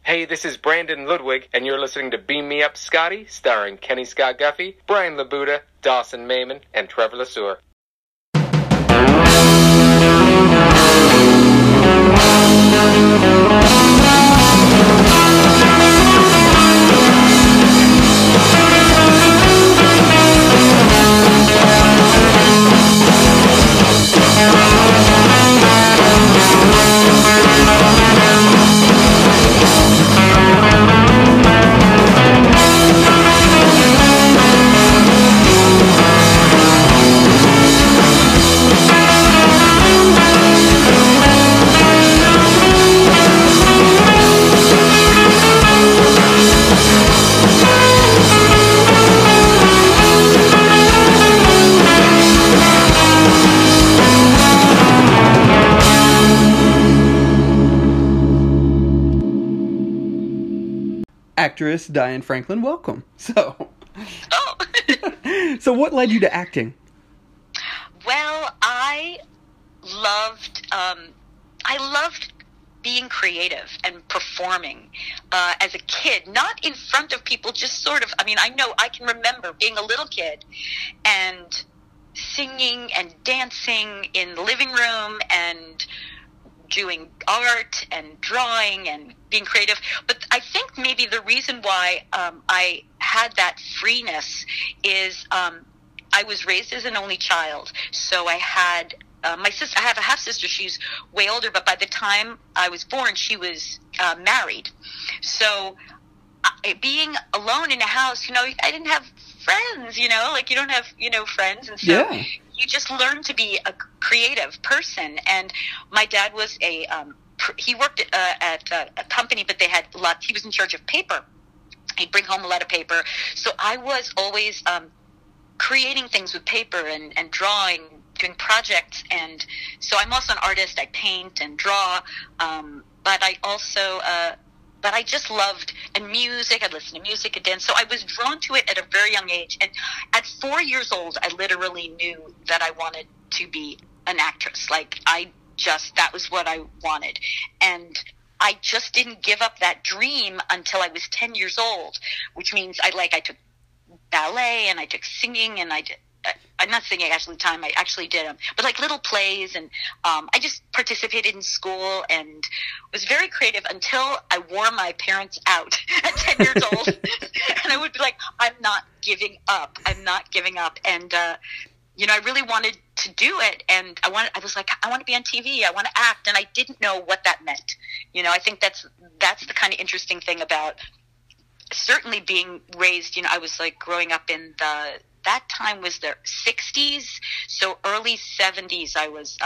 Hey, this is Brandon Ludwig, and you're listening to Beam Me Up, Scotty, starring Kenny Scott Guffey, Brian Labuda, Dawson Mayman, and Trevor LeSueur. Actress Diane Franklin, welcome. So what led you to acting? Well, I loved being creative and performing as a kid, not in front of people, just sort of, I can remember being a little kid and singing and dancing in the living room and doing art and drawing and being creative. But I think maybe the reason why I had that freeness is I was raised as an only child. So I had my sister. I have a half sister. She's way older, but by the time I was born, she was married. So being alone in a house, I didn't have friends. Like you don't have friends, and so you just learn to be a creative person. And my dad was he worked at a company, but they had he was in charge of paper. He'd bring home a lot of paper. So I was always creating things with paper and drawing, doing projects. And so I'm also an artist. I paint and draw. But I also, but I just loved and music. I'd listen to music and dance. So I was drawn to it at a very young age. And at 4 years old, I literally knew that I wanted to be an actress. That was what I wanted. And I just didn't give up that dream until I was 10 years old, which means I took ballet and I took singing and I'm not singing actually time. I actually did them, but little plays. And I just participated in school and was very creative until I wore my parents out at 10 years old. And I would be like, I'm not giving up. I'm not giving up. And, I really wanted to do it. And I was like, I want to be on TV. I want to act. And I didn't know what that meant. I think that's the kind of interesting thing about certainly being raised, I was growing up in that time was the 60s. So early 70s, I was,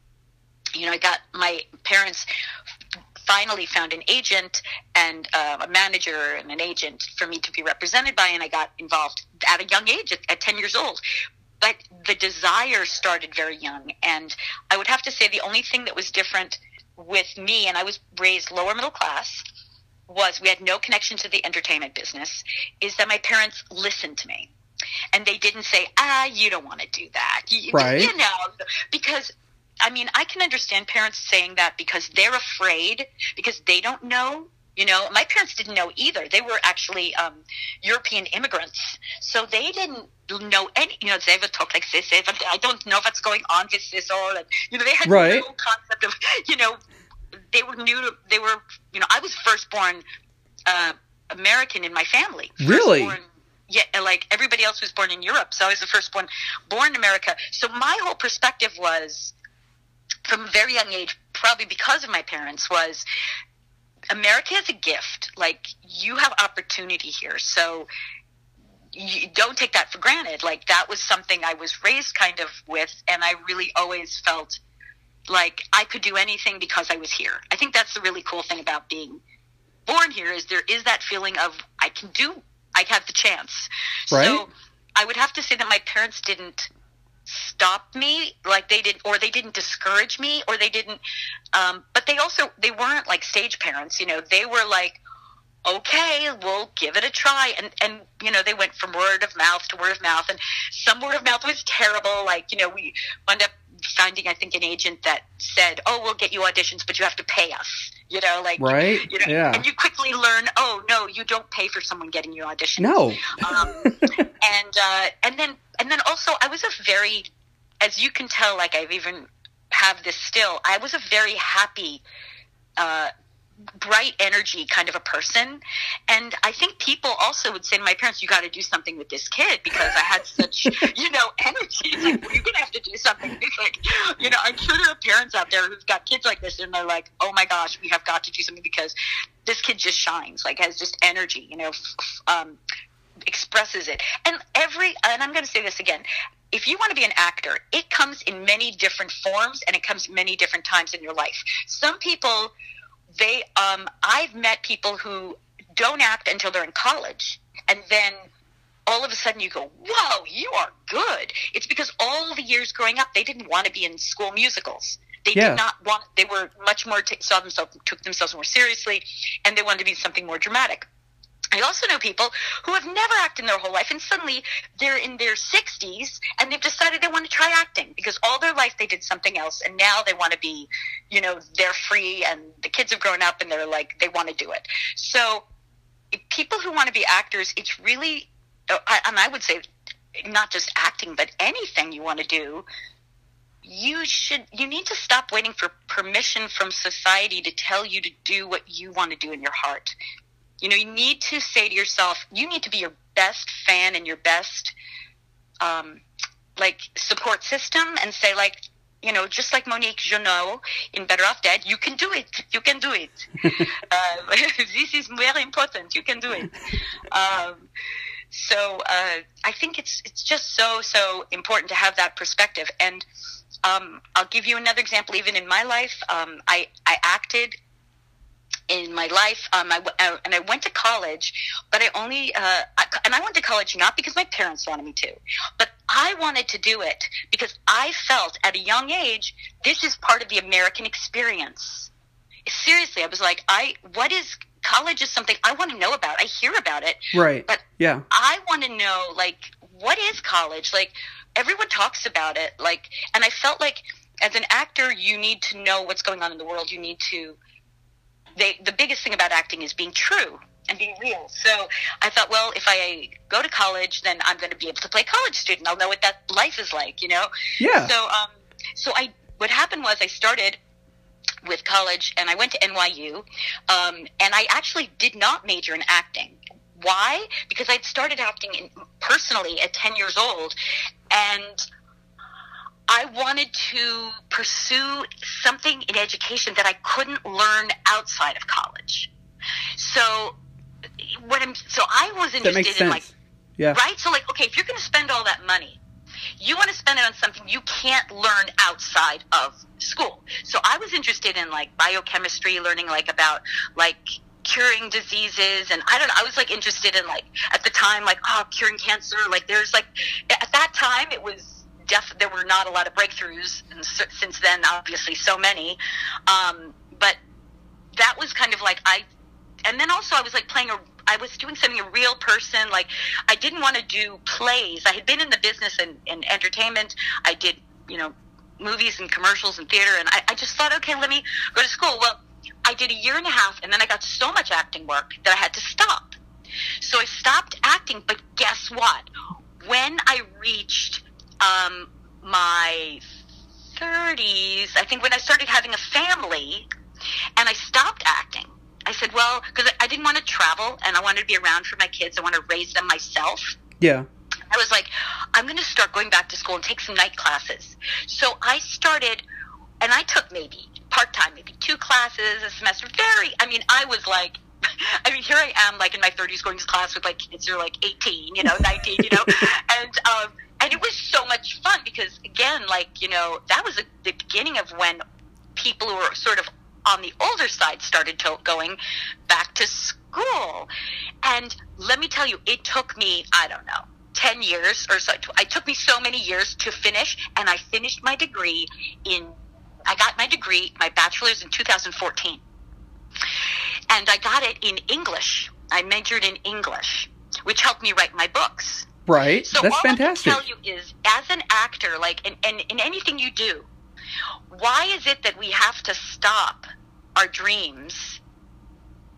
I got my parents finally found an agent and a manager and an agent for me to be represented by. And I got involved at a young age at 10 years old. But the desire started very young. And I would have to say the only thing that was different with me, and I was raised lower middle class, was we had no connection to the entertainment business, is that my parents listened to me. And they didn't say, you don't want to do that. Right. Because, I can understand parents saying that because they're afraid, because they don't know. My parents didn't know either. They were actually European immigrants. So they didn't know any, they would talk like this. I don't know what's going on with this all. And, they had no concept of, they were new. They were, I was firstborn American in my family. Really? Firstborn, yeah, everybody else was born in Europe. So I was the firstborn born in America. So my whole perspective was, from a very young age, probably because of my parents, was America is a gift. You have opportunity here. So you don't take that for granted. That was something I was raised kind of with. And I really always felt like I could do anything because I was here. I think that's the really cool thing about being born here is there is that feeling of I have the chance. Right. So I would have to say that my parents didn't stop me they didn't discourage me, or they didn't but they weren't like stage parents. They were like, okay, we'll give it a try. And they went from word of mouth to word of mouth, and some word of mouth was terrible. We wound up finding, I think, an agent that said, oh, we'll get you auditions, but you have to pay us, Right. Yeah. And you quickly learn learn, oh no, you don't pay for someone getting you auditions. No. And then also I was a very, as you can tell, like I've even have this still, I was a very happy, bright energy kind of a person. And I think people also would say to my parents, you got to do something with this kid, because I had such, energy. It's like, well, you're going to have to do something. It's like, I'm sure there are parents out there who've got kids like this and they're like, oh my gosh, we have got to do something because this kid just shines, like has just energy, expresses it. And I'm going to say this again, if you want to be an actor, it comes in many different forms and it comes many different times in your life. Some people, I've met people who don't act until they're in college, and then all of a sudden you go, whoa, you are good. It's because all the years growing up, they didn't want to be in school musicals. They did not want, they were much more, took themselves more seriously, and they wanted to be something more dramatic. I also know people who have never acted in their whole life, and suddenly they're in their 60s and they've decided they want to try acting because all their life they did something else, and now they want to be, they're free and the kids have grown up and they're like, they want to do it. So people who want to be actors, it's really, and I would say not just acting, but anything you want to do, you need to stop waiting for permission from society to tell you to do what you want to do in your heart. You need to say to yourself, you need to be your best fan and your best, support system, and say, just like Monique Jeannot in Better Off Dead, you can do it. You can do it. This is very important. You can do it. So I think it's just so important to have that perspective. And I'll give you another example. Even in my life, I acted in my life, and I went to college, but I only, and I went to college not because my parents wanted me to, but I wanted to do it because I felt at a young age, this is part of the American experience. Seriously, I was like, college is something I want to know about. I hear about it. Right. But yeah. I want to know, what is college? Everyone talks about it. And I felt like as an actor, you need to know what's going on in the world. You need to, the biggest thing about acting is being true and being real. So I thought, well, if I go to college, then I'm going to be able to play college student. I'll know what that life is like, Yeah. So what happened was I started with college and I went to NYU, and I actually did not major in acting. Why? Because I'd started acting personally at 10 years old, and I wanted to pursue something in education that I couldn't learn outside of college. So I was interested that makes sense. Right? So okay, if you're going to spend all that money, you want to spend it on something you can't learn outside of school. So I was interested in biochemistry, learning about curing diseases, and I don't know, I was interested in at the time curing cancer. There's at that time it was there were not a lot of breakthroughs, and since then obviously so many, but that was kind of and then also I was I was doing something, a real person. I didn't want to do plays. I had been in the business and entertainment. I did, movies and commercials and theater, and I just thought, okay, let me go to school. Well, I did a year and a half, and then I got so much acting work that I had to stop. So I stopped acting, but guess what? When I reached my 30s, I think when I started having a family, and I stopped acting, I said, well, because I didn't want to travel, and I wanted to be around for my kids. I want to raise them myself. Yeah. I was like, I'm going to start going back to school and take some night classes. So I started, and I took maybe part-time, maybe 2 classes a semester. I was here I am, in my 30s going to class with, kids who are, 18, 19, and it was so much fun because, again, that was the beginning of when people who were sort of on the older side started going back to school. And let me tell you, it took me, 10 years or so. It took me so many years to finish, and I finished my degree I got my bachelor's in 2014. And I got it in English. I majored in English, which helped me write my books. Right. So that's all fantastic. I can tell you is, as an actor, and in anything you do, why is it that we have to stop our dreams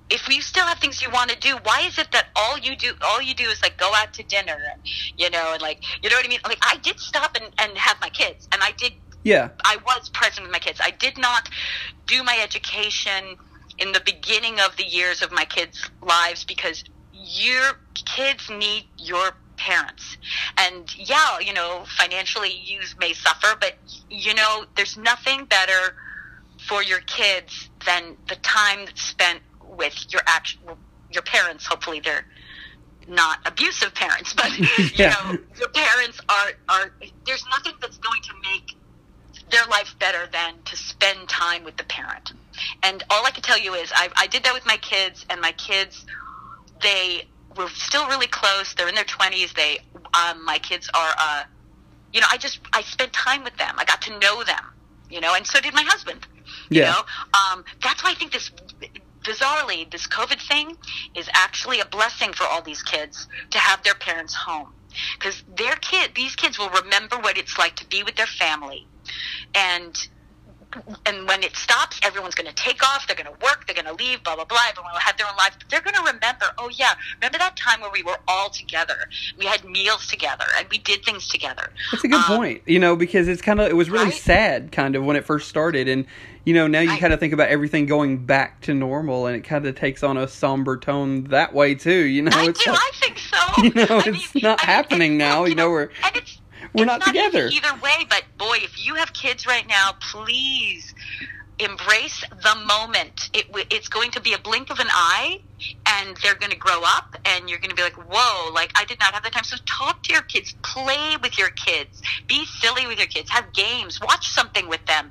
if you still have things you want to do, why is it that all you do is like go out to dinner and, and like, you know what I mean? Like, I did stop and have my kids, and I was present with my kids. I did not do my education in the beginning of the years of my kids' lives, because your kids need your parents. And financially you may suffer, but there's nothing better for your kids than the time that's spent with your parents. Hopefully they're not abusive parents, but your parents are there's nothing that's going to make their life better than to spend time with the parent. And all I can tell you is I did that with my kids, and my kids, they were still really close. They're in their 20s. My kids are, I spent time with them. I got to know them, and so did my husband. That's why I think bizarrely, this COVID thing is actually a blessing for all these kids to have their parents home, because these kids will remember what it's like to be with their family, and when it stops, everyone's going to take off. They're going to work. They're going to leave. Blah blah blah. Everyone will have their own life. But they're going to remember. Oh yeah, remember that time where we were all together. We had meals together and we did things together. That's a good point. Because it was really sad, kind of, when it first started, and now you kind of think about everything going back to normal, and it kind of takes on a somber tone that way too. I think so. It's not happening now. We're not together. Either way, but boy, if you have kids right now, please embrace the moment. It's going to be a blink of an eye, and they're going to grow up, and you're going to be like, whoa, like, I did not have the time. So talk to your kids, play with your kids, be silly with your kids, have games, watch something with them.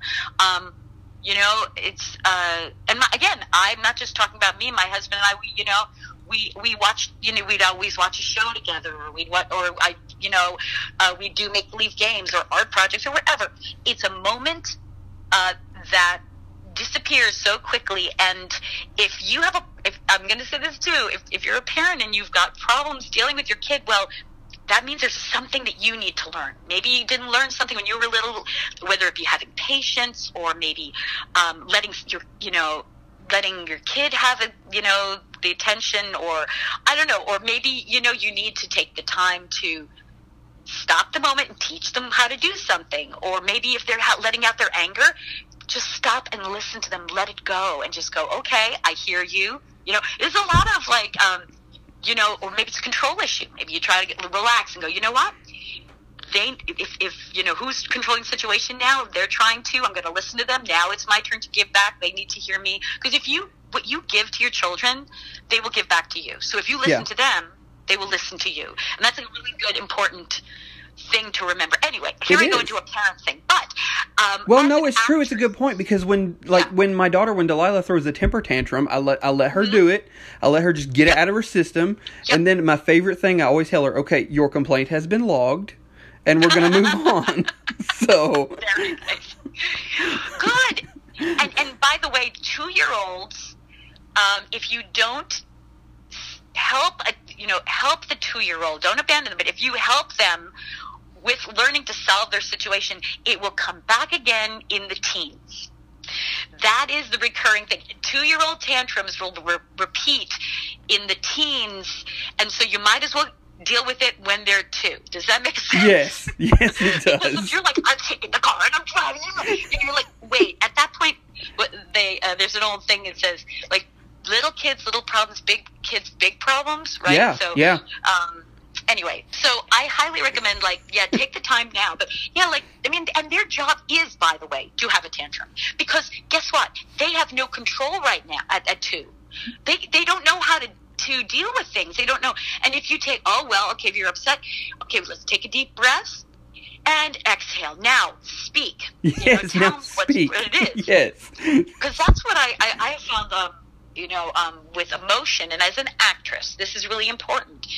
Again, I'm not just talking about me. My husband and I, we watched, we'd always watch a show together, or we do make believe games or art projects or whatever. It's a moment that disappears so quickly. And if I'm going to say this too, if you're a parent and you've got problems dealing with your kid, well, that means there's something that you need to learn. Maybe you didn't learn something when you were little, whether it be having patience, or maybe letting your kid have the attention, or I don't know, or maybe you need to take the time to stop the moment and teach them how to do something. Or maybe if they're letting out their anger, just stop and listen to them, let it go, and just go, okay, I hear you. There's a lot of like or maybe it's a control issue. Maybe you try to relax and go, you know what? If who's controlling the situation now, they're trying to, I'm going to listen to them. Now it's my turn to give back. They need to hear me. Because what you give to your children, they will give back to you. So if you listen to them, they will listen to you. And that's a really good, important thing to remember. Anyway, here I go into a parent thing. But it's true. It's a good point, because when Delilah throws a temper tantrum, I let her do it. I let her just get it out of her system. Yep. And then my favorite thing, I always tell her, okay, your complaint has been logged, and we're going to move on. So very nice. Good. And by the way, 2-year-olds, if you don't help the 2-year-old, don't abandon them, but if you help them with learning to solve their situation, it will come back again in the teens. That is the recurring thing. 2-year-old tantrums will repeat in the teens, and so you might as well deal with it when they're 2. Does that make sense? Yes, it does. Because if you're like, I'm taking the car and I'm driving, and you're like, wait, at that point, there's an old thing that says, like, little kids, little problems, big kids, big problems, right? Yeah. Anyway, so I highly recommend, take the time now. But, and their job is, by the way, to have a tantrum. Because guess what? They have no control right now at 2. They don't know how to deal with things. They don't know. And if you take, if you're upset, okay, let's take a deep breath and exhale. Now, speak. Yes, tell them what it is. Yes. Because that's what I found, with emotion. And as an actress, this is really important.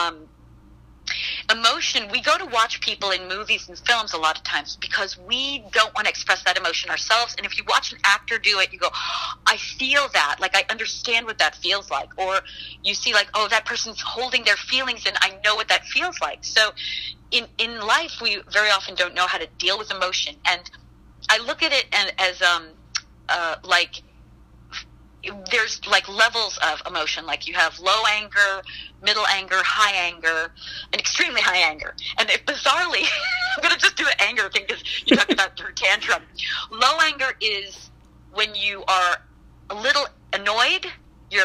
Emotion, we go to watch people in movies and films a lot of times because we don't want to express that emotion ourselves. And if you watch an actor do it, you go, I feel that. Like, I understand what that feels like. Or you see, like, oh, that person's holding their feelings, and I know what that feels like. So in life, we very often don't know how to deal with emotion. And I look at it as there's like levels of emotion. Like you have low anger, middle anger, high anger, and extremely high anger. And if bizarrely, I'm going to just do an anger thing because you talked about your tantrum. Low anger is when you are a little annoyed, you're,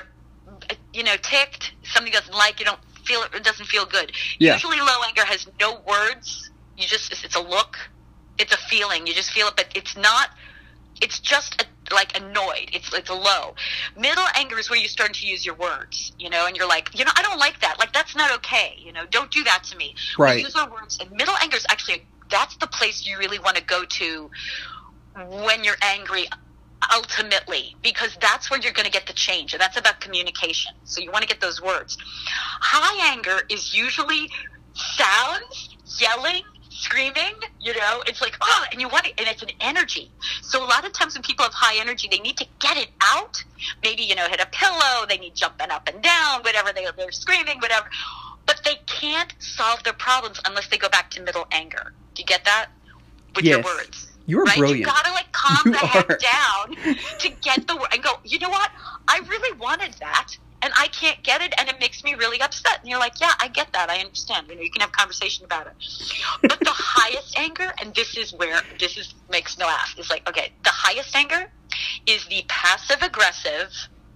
ticked, something doesn't like, you don't feel it doesn't feel good. Yeah. Usually low anger has no words. It's a look, it's a feeling. You just feel it, but it's not, it's just like annoyed. It's a low. Middle anger is where you start to use your words, and you're like, I don't like that. Like, that's not okay. Don't do that to me. Right. We use our words. And middle anger is actually, that's the place you really want to go to when you're angry, ultimately, because that's where you're going to get the change. And that's about communication. So you want to get those words. High anger is usually sounds, yelling, screaming, it's like, and you want it, and it's an energy. So a lot of times when people have high energy, they need to get it out. Maybe, hit a pillow, they need jumping up and down, whatever, they're screaming, whatever. But they can't solve their problems unless they go back to middle anger. Do you get that? With your words. You're right? brilliant. You gotta calm the heck down to get the word and go, you know what? I really wanted that. And I can't get it, and it makes me really upset. And you're like, yeah, I get that. I understand. You can have a conversation about it. But the highest anger, and this makes me laugh, is like, okay, the highest anger is the passive-aggressive,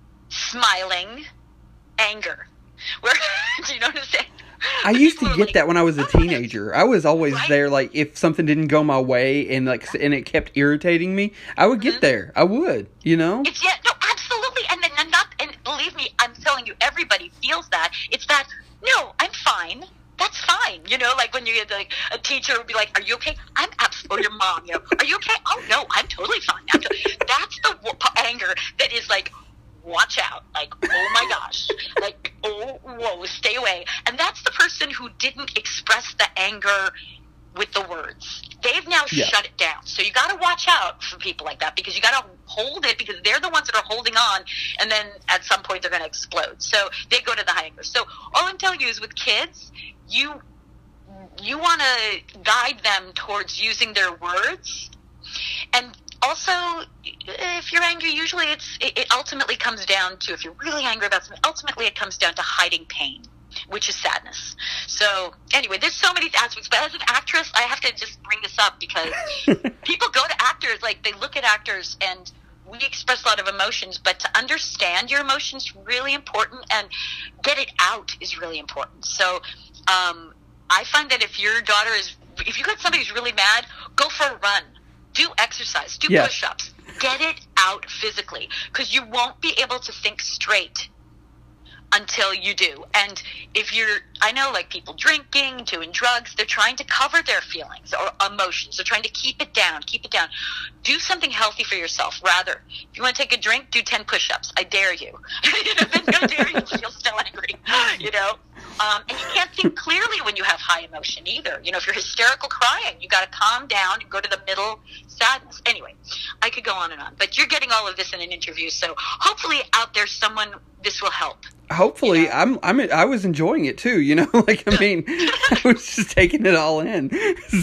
smiling anger. Where, do you know what I'm saying? I used to get that when I was a teenager. I was always there, like, if something didn't go my way and it kept irritating me, I would get there. I would, It's, no, absolutely. And believe me, I'm telling you, everybody feels that. It's that, no, I'm fine. That's fine. Like when you get a teacher would be like, are you okay? I'm absolutely, or your mom, are you okay? Oh, no, I'm totally fine. That's the anger that is like, watch out. Like, oh my gosh. Like, oh, whoa, stay away. And that's the person who didn't express the anger with the words. They've now shut it down. So you got to watch out for people like that, because you got to hold it, because they're the ones that are holding on, and then at some point they're going to explode. So they go to the high anger. So all I'm telling you is with kids, you want to guide them towards using their words. And also, if you're angry, usually it ultimately comes down to, if you're really angry about something, ultimately it comes down to hiding pain, which is sadness. So anyway, there's so many aspects. But as an actress, I have to just bring this up because people go to actors, like they look at actors, and we express a lot of emotions, but to understand your emotions is really important, and get it out is really important. So I find that if you got somebody who's really mad, go for a run. Do exercise. Do push-ups. Get it out physically, because you won't be able to think straight until you do. And I know, like, people drinking, doing drugs, they're trying to cover their feelings or emotions. They're trying to keep it down. Do something healthy for yourself. Rather, if you want to take a drink, do 10 push-ups. I dare you. I dare you if you're still angry, and you can't think clearly when you have high emotion either. If you're hysterical crying, you got to calm down and go to the middle sadness. Anyway, I could go on and on, but you're getting all of this in an interview, so hopefully out there this will help. Hopefully, I was enjoying it too. I was just taking it all in.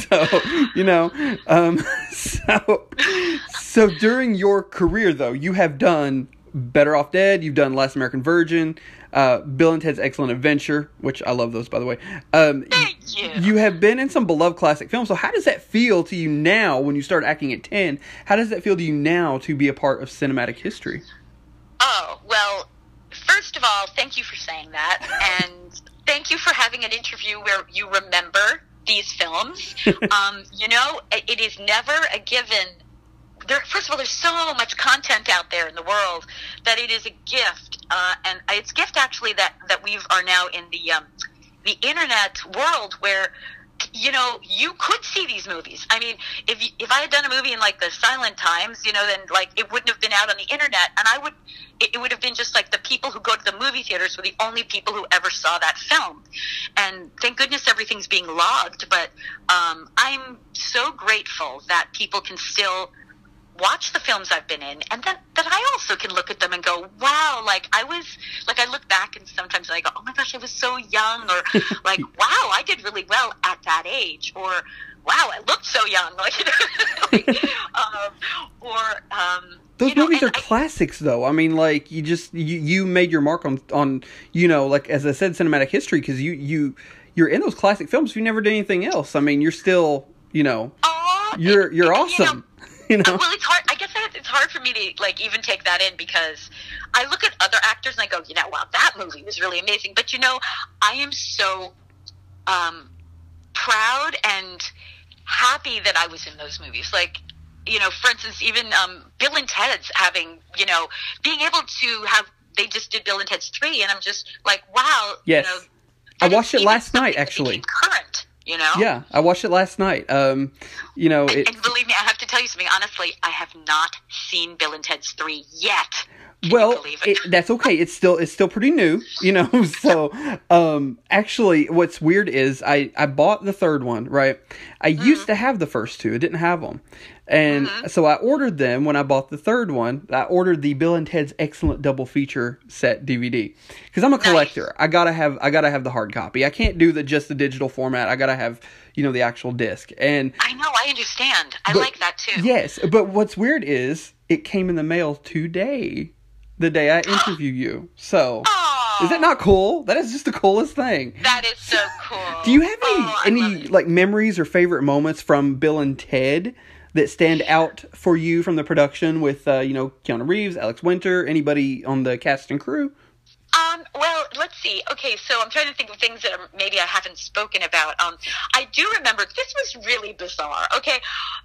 So, so during your career, though, you have done Better Off Dead. You've done Last American Virgin, Bill and Ted's Excellent Adventure, which I love those, by the way. Thank you. You have been in some beloved classic films. So how does that feel to you now when you start acting at 10? How does that feel to you now to be a part of cinematic history? Oh, well, first of all, thank you for saying that. And thank you for having an interview where you remember these films. It is never a given. First of all, there's so much content out there in the world that it is a gift, and it's a gift actually that we are now in the internet world where you could see these movies. I mean, if I had done a movie in like the silent times, then like it wouldn't have been out on the internet, and it would have been just like the people who go to the movie theaters were the only people who ever saw that film. And thank goodness everything's being logged. But I'm so grateful that people can still watch the films I've been in, and that I also can look at them and go, wow, I look back and sometimes I go, oh my gosh, I was so young, or like, wow, I did really well at that age, or wow, I looked so young. Like, those movies are classics, though. I mean, like, you made your mark on like, as I said, cinematic history, because you're in those classic films. You never did anything else. I mean, you're still, you're awesome. Well, it's hard. I guess it's hard for me to, like, even take that in, because I look at other actors and I go, wow, that movie was really amazing. But, I am so proud and happy that I was in those movies. Like, for instance, even Bill and Ted's having, being able to have, they just did Bill and Ted's 3, and I'm just like, wow. Yes. I watched it last night, actually. Current. Yeah, I watched it last night. And believe me, I have to tell you something. Honestly, I have not seen Bill and Ted's 3 yet. Well, that's okay. It's still pretty new, So, actually, what's weird is I bought the third one, right? I used to have the first two. I didn't have them, and so I ordered them when I bought the third one. I ordered the Bill and Ted's Excellent Double Feature Set DVD, because I'm a collector. Nice. I gotta have the hard copy. I can't do just the digital format. I gotta have the actual disc. And I know, I understand. I like that too. Yes, but what's weird is it came in the mail today. The day I interview you. So, is that not cool? That is just the coolest thing. That is so cool. Do you have any like memories or favorite moments from Bill and Ted that stand out for you from the production with, Keanu Reeves, Alex Winter, anybody on the cast and crew? Well, let's see. Okay, so I'm trying to think of things that maybe I haven't spoken about. I do remember, this was really bizarre. Okay,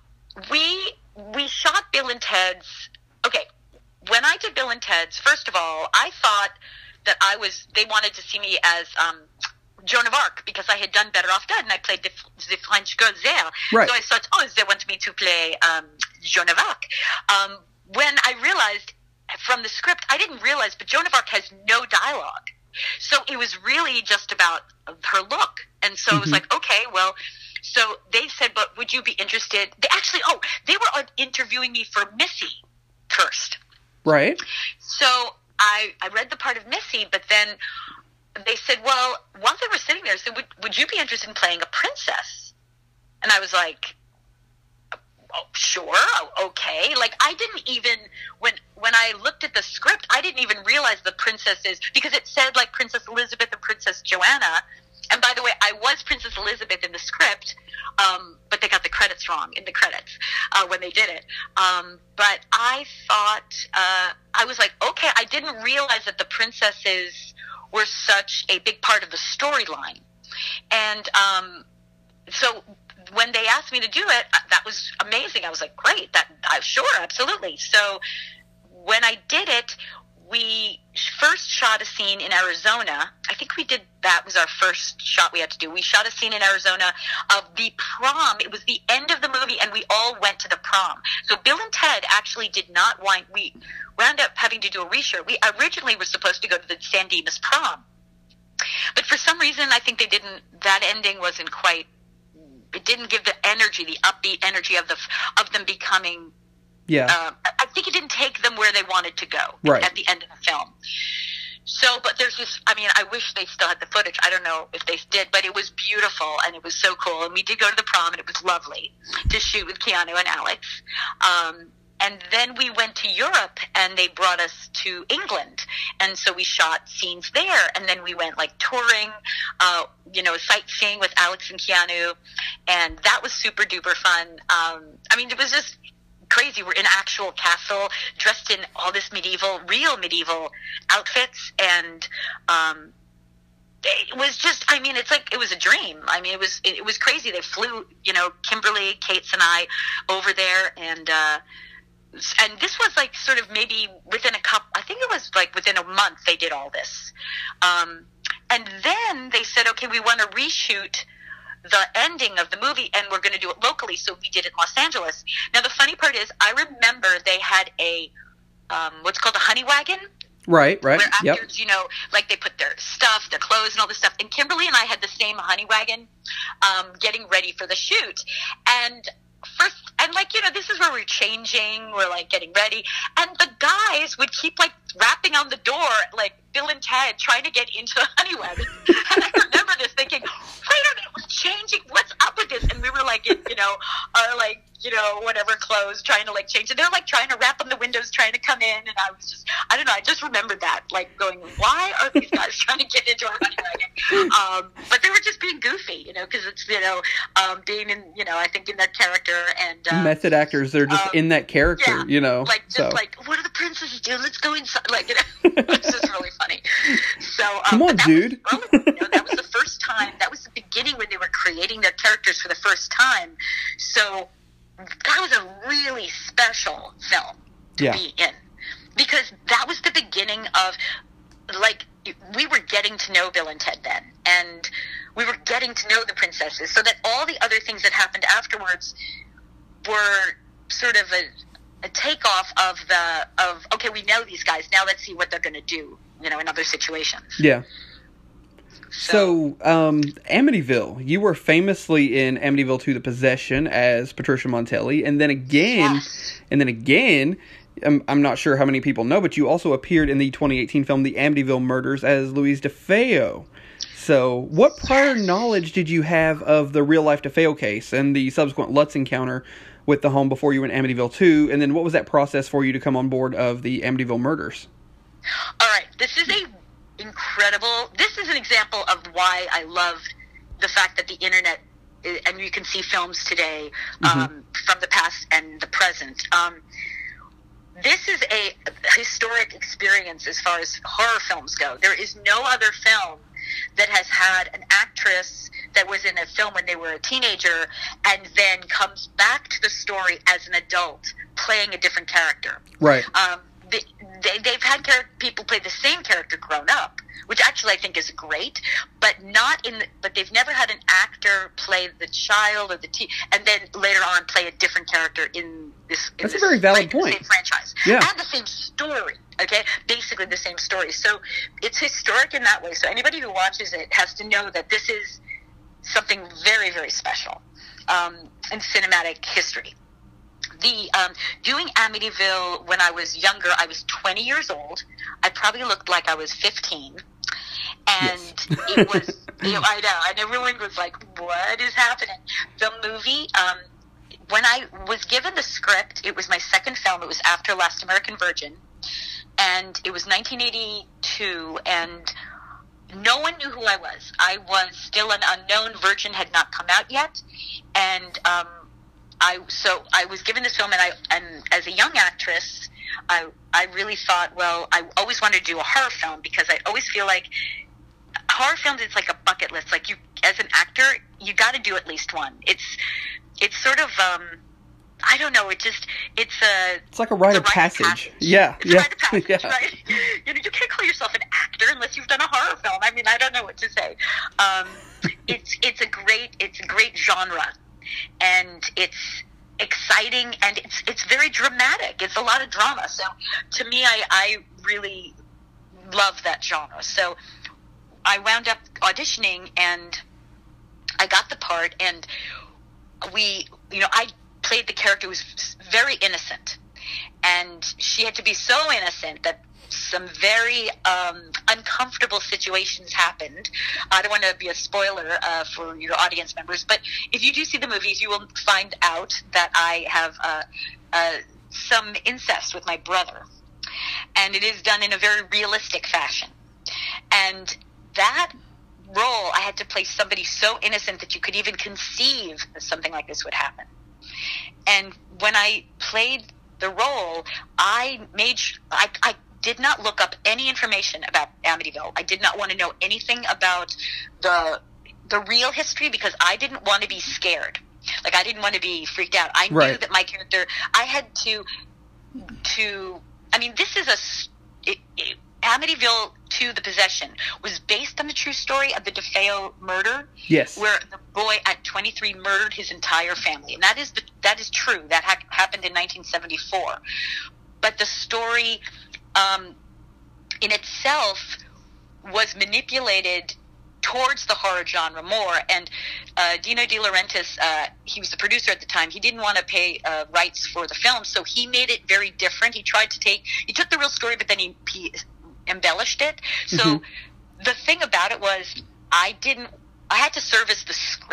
we shot Bill and Ted's, okay, when I did Bill and Ted's, first of all, I thought that they wanted to see me as Joan of Arc, because I had done Better Off Dead, and I played the French girl there. Right. So I thought, they want me to play Joan of Arc. When I realized from the script, I didn't realize, but Joan of Arc has no dialogue. So it was really just about her look. And so it was like, okay, well, so they said, but would you be interested? They were interviewing me for Missy Kirst. Right. So I read the part of Missy, but then they said, well, while they were sitting there, they said, would you be interested in playing a princess? And I was like, oh, sure, okay. Like, I didn't even, when I looked at the script, I didn't even realize the princesses, because it said, like, Princess Elizabeth and Princess Joanna. And by the way, I was Princess Elizabeth in the script, but they got the credits wrong in the credits when they did it. But I thought, I was like, okay, I didn't realize that the princesses were such a big part of the storyline. And so when they asked me to do it, that was amazing. I was like, great, sure, absolutely. So when I did it, we first shot a scene in Arizona. I think that was our first shot we had to do. We shot a scene in Arizona of the prom. It was the end of the movie, and we all went to the prom. So Bill and Ted actually did not we wound up having to do a reshoot. We originally were supposed to go to the San Dimas prom. But for some reason, I think that ending wasn't quite, it didn't give the energy, the upbeat energy of them becoming, I think it didn't take them where they wanted to go at the end of the film. So, but there's this, I wish they still had the footage. I don't know if they did, but it was beautiful and it was so cool. And we did go to the prom and it was lovely to shoot with Keanu and Alex. And then we went to Europe and they brought us to England. And so we shot scenes there. And then we went like touring, sightseeing with Alex and Keanu. And that was super duper fun. It was just crazy. We're in an actual castle dressed in all this real medieval outfits. And, it was just, it's like, it was a dream. It was crazy. They flew, Kimberly, Kates and I over there and this was like sort of maybe within I think it was like within a month they did all this. And then they said, okay, we want to reshoot the ending of the movie and we're going to do it locally. So we did it in Los Angeles. Now the funny part is I remember they had a, what's called a honey wagon. Right. Where actors, like they put their stuff, their clothes and all this stuff. And Kimberly and I had the same honey wagon, getting ready for the shoot. And this is where we're changing, we're like getting ready, and the guys would keep like rapping on the door, like Bill and Ted trying to get into the honey wagon. And I remember this thinking, wait a minute, we're changing, what's up with this? And we were like, like, are like, whatever clothes, trying to like change it. They're like trying to rap on the windows, trying to come in. And I was just, I don't know. I just remembered that, like going, why are these guys trying to get into our honey wagon? But they were just being goofy, because it's, being in, I think in that character and method actors. They're just in that character, like just like, what are the princesses doing? Let's go inside. Like, it's just really funny. So come on, dude. That was the first time. That was the beginning when they were creating their characters for the first time. So that was a really special film to be in, because that was the beginning of, like, we were getting to know Bill and Ted then, and we were getting to know the princesses, so that all the other things that happened afterwards were sort of a takeoff of okay, we know these guys, now let's see what they're going to do, in other situations. Yeah. So, Amityville, you were famously in Amityville 2: The Possession as Patricia Montelli, and then again, I'm not sure how many people know, but you also appeared in the 2018 film The Amityville Murders as Louise DeFeo. So, what prior knowledge did you have of the real-life DeFeo case and the subsequent Lutz encounter with the home before you went Amityville 2, and then what was that process for you to come on board of the Amityville Murders? All right, this is an example of why I loved the fact that the internet, and you can see films today from the past and the present. This is a historic experience as far as horror films go. There is no other film that has had an actress that was in a film when they were a teenager and then comes back to the story as an adult playing a different character. Right. They've had people play the same character grown up, which actually I think is great, but but they've never had an actor play the child or the teen, and then later on play a different character in this. That's a very valid point. Same franchise, and the same story. Okay, basically the same story. So it's historic in that way. So anybody who watches it has to know that this is something very, very special in cinematic history. Doing Amityville when I was younger, I was 20 years old. I probably looked like I was 15. And it was, I know, and everyone was like, what is happening? The movie, when I was given the script, it was my second film. It was after Last American Virgin. And it was 1982, and no one knew who I was. I was still an unknown. Virgin had not come out yet. And, so I was given this film, and as a young actress, I really thought, well, I always wanted to do a horror film, because I always feel like horror films, it's like a bucket list. Like, you, as an actor, you got to do at least one. It's sort of, I don't know. It's like a rite of passage. Yeah, it's a rite of passage, right? You can't call yourself an actor unless you've done a horror film. I mean, I don't know what to say. It's a great genre. And it's exciting, and it's very dramatic. It's a lot of drama. So to me, I really love that genre. So I wound up auditioning, and I got the part, and I played the character who was very innocent, and she had to be so innocent that some very uncomfortable situations happened. I don't want to be a spoiler for your audience members, but if you do see the movies, you will find out that I have some incest with my brother, and it is done in a very realistic fashion. And that role, I had to play somebody so innocent that you could even conceive that something like this would happen. And when I played the role, I did not look up any information about Amityville. I did not want to know anything about the real history, because I didn't want to be scared. Like, I didn't want to be freaked out. I knew that my character, I had to I mean, this is Amityville 2: The Possession was based on the true story of the DeFeo murder. Yes. Where the boy at 23 murdered his entire family. And that is true. That happened in 1974. But the story in itself was manipulated towards the horror genre more. And Dino De Laurentiis, he was the producer at the time. He didn't want to pay rights for the film, so he made it very different. He took the real story, but then he embellished it. So the thing about it was, I had to service the script.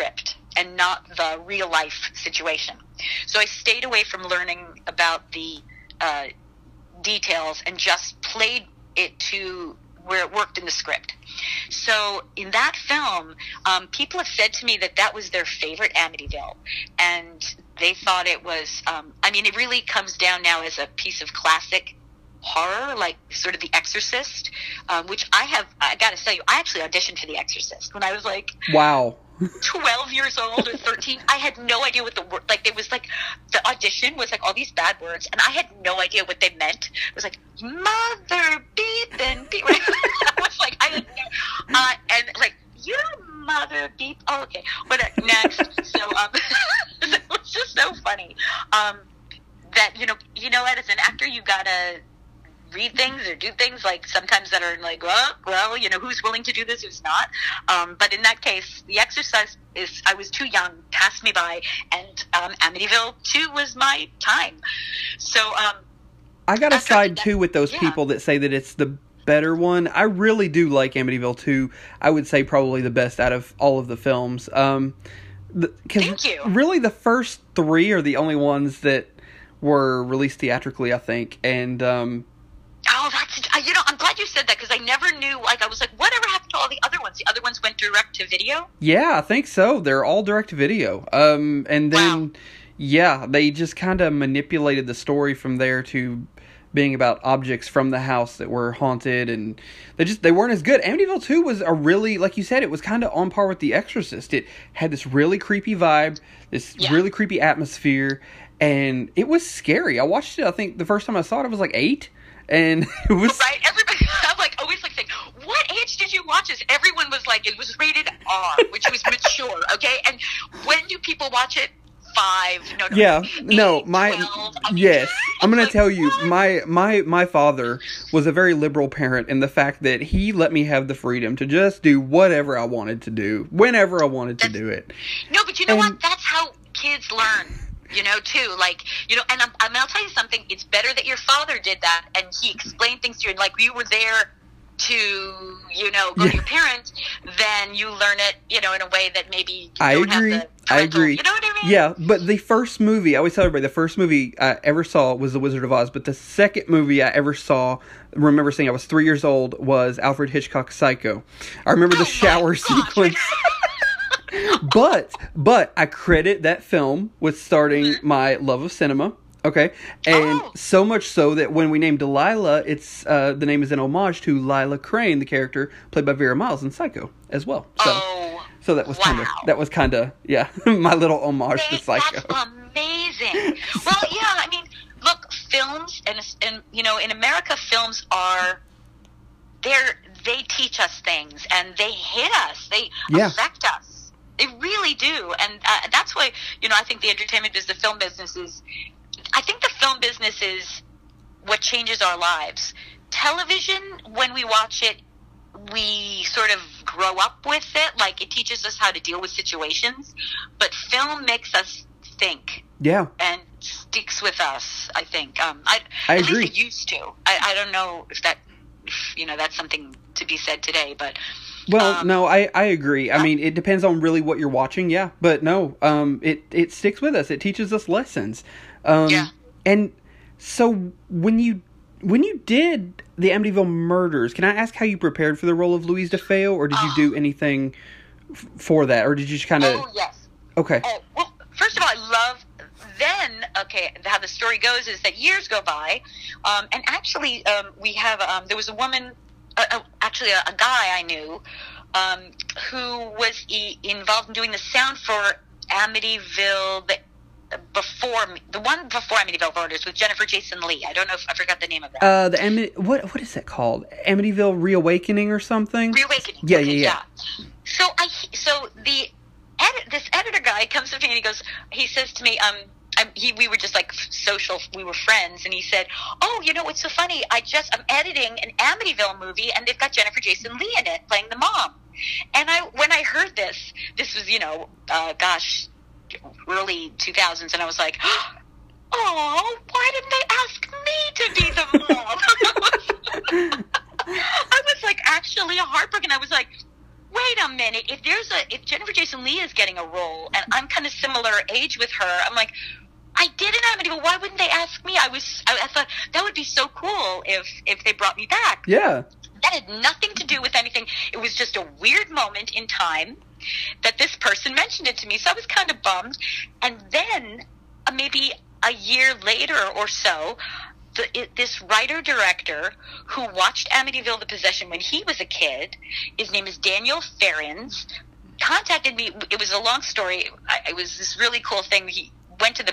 and not the real life situation. So I stayed away from learning about the details and just played it to where it worked in the script. So in that film, people have said to me that was their favorite Amityville, and they thought it was, it really comes down now as a piece of classic horror, like sort of The Exorcist, which I got to tell you, I actually auditioned for The Exorcist when I was like, wow, 12 years old or 13. I had no idea what the word, like, it was like, the audition was like all these bad words, and I had no idea what they meant. It was like, mother beep and beep. I was like, I had no, and like, you mother beep. Oh, okay. What next? So, it was just so funny. That, as an actor, you gotta read things or do things like sometimes that are like, well, who's willing to do this, who's not. But in that case, The Exorcist I was too young, passed me by, and Amityville 2 was my time. So I got to side too with those people that say that it's the better one. I really do like Amityville 2. I would say probably the best out of all of the films. Thank you. Really, the first 3 are the only ones that were released theatrically, I think, and I'm glad you said that, because I never knew, I was like, whatever happened to all the other ones? The other ones went direct to video? Yeah, I think so. They're all direct to video. And then, they just kind of manipulated the story from there to being about objects from the house that were haunted, and they weren't as good. Amityville 2 was a really, like you said, it was kind of on par with The Exorcist. It had this really creepy vibe, this really creepy atmosphere, and it was scary. I watched it, I think the first time I saw it, I was like 8. And it was right. Everybody, I'm always saying, what age did you watch this? Everyone was like, it was rated R, which was mature. Okay, and when do people watch it? 5. No. Yeah. 8, no. 12. Yes. I'm going to tell you, my father was a very liberal parent in the fact that he let me have the freedom to just do whatever I wanted to do, whenever I wanted to do it. No, but you know what? That's how kids learn. Too, and I'll tell you something, it's better that your father did that, and he explained things to you, and like you were there to, go to your parents, then you learn it, in a way that maybe you don't have the parental, I agree. You know what I mean? Yeah, but the first movie, I always tell everybody, the first movie I ever saw was The Wizard of Oz, but the second movie I ever saw, remember seeing, I was 3 years old, was Alfred Hitchcock's Psycho. I remember the shower sequence. But I credit that film with starting my love of cinema. Okay, and so much so that when we named Delilah, it's the name is an homage to Lila Crane, the character played by Vera Miles in Psycho as well. So that was kind of my little homage to Psycho. That's amazing. Well, look, films and in America, films are they teach us things, and they hit us, they affect us. They really do, and that's why I think the entertainment business, the film business is. I think the film business is what changes our lives. Television, when we watch it, we sort of grow up with it. Like, it teaches us how to deal with situations. But film makes us think. Yeah. And sticks with us, I think. I agree. At least it used to. I don't know if that, that's something to be said today, but... Well, no, I agree. I mean, it depends on really what you're watching, but no, it sticks with us. It teaches us lessons. And so when you did the Amityville Murders, can I ask how you prepared for the role of Louise DeFeo, or did you do anything for that, or did you just kind of... Oh, yes. Okay. Oh, well, first of all, I love... Then, how the story goes is that years go by, and actually, we have... there was a woman... actually, a guy I knew who was involved in doing the sound for Amityville, the one before Amityville Murders with Jennifer Jason Leigh. I don't know if I forgot the name of that. What is that called? Amityville Reawakening or something? Reawakening. Yeah. So this editor guy comes to me and he says to me, we were just like we were friends, and he said, "Oh, it's so funny. I'm editing an Amityville movie, and they've got Jennifer Jason Leigh in it playing the mom." And when I heard this was early 2000s, and I was like, "Oh, why didn't they ask me to be the mom?" I was like actually heartbroken. I was like, "Wait a minute." minute, if Jennifer Jason Leigh is getting a role and I'm kind of similar age with her, I'm like, I did an Amityville. Why wouldn't they ask me? I thought that would be so cool if they brought me back. Yeah. That had nothing to do with anything. It was just a weird moment in time that this person mentioned it to me. So I was kind of bummed. And then maybe a year later or so, this writer-director who watched Amityville: The Possession when he was a kid, his name is Daniel Ferens, contacted me. It was a long story. It was this really cool thing. He went to the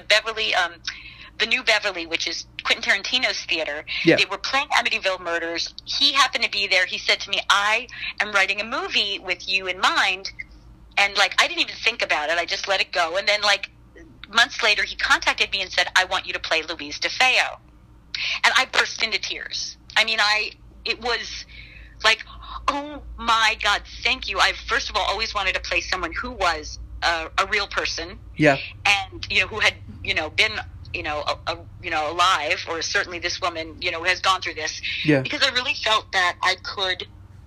New Beverly, which is Quentin Tarantino's theater. Yeah. They were playing Amityville Murders. He happened to be there. He said to me, I am writing a movie with you in mind. And, like, I didn't even think about it. I just let it go. And then, like, months later, he contacted me and said, I want you to play Louise DeFeo. And I burst into tears. I mean, it was like, oh, my God, thank you. I, first of all, always wanted to play someone who was a real person. Yeah. And, who had, been, alive, or certainly this woman, has gone through this. Yeah. Because I really felt that I could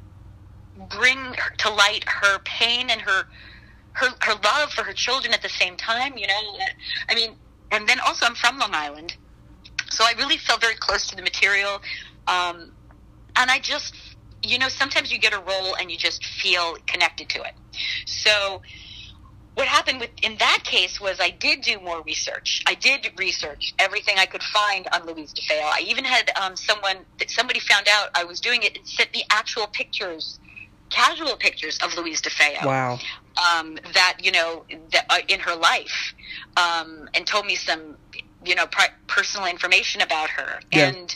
bring to light her pain and her love for her children at the same time, I mean, and then also I'm from Long Island, so I really felt very close to the material, and I just, sometimes you get a role and you just feel connected to it. So what happened in that case was I did do more research. I did research everything I could find on Louise DeFeo. I even had somebody found out I was doing it and sent me actual pictures, casual pictures of Louise DeFeo. Wow. That in her life, and told me some personal information about her. Yeah. And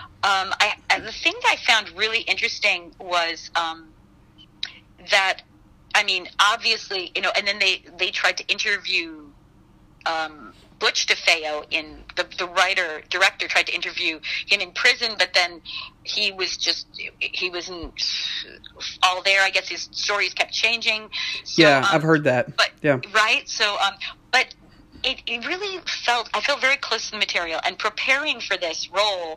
the thing that I found really interesting was that, I mean, obviously, and then they tried to interview Butch DeFeo, the writer-director tried to interview him in prison, but then he wasn't all there. I guess his stories kept changing. So, yeah, I've heard that. But, yeah. Right? So, but it really I felt very close to the material. And preparing for this role,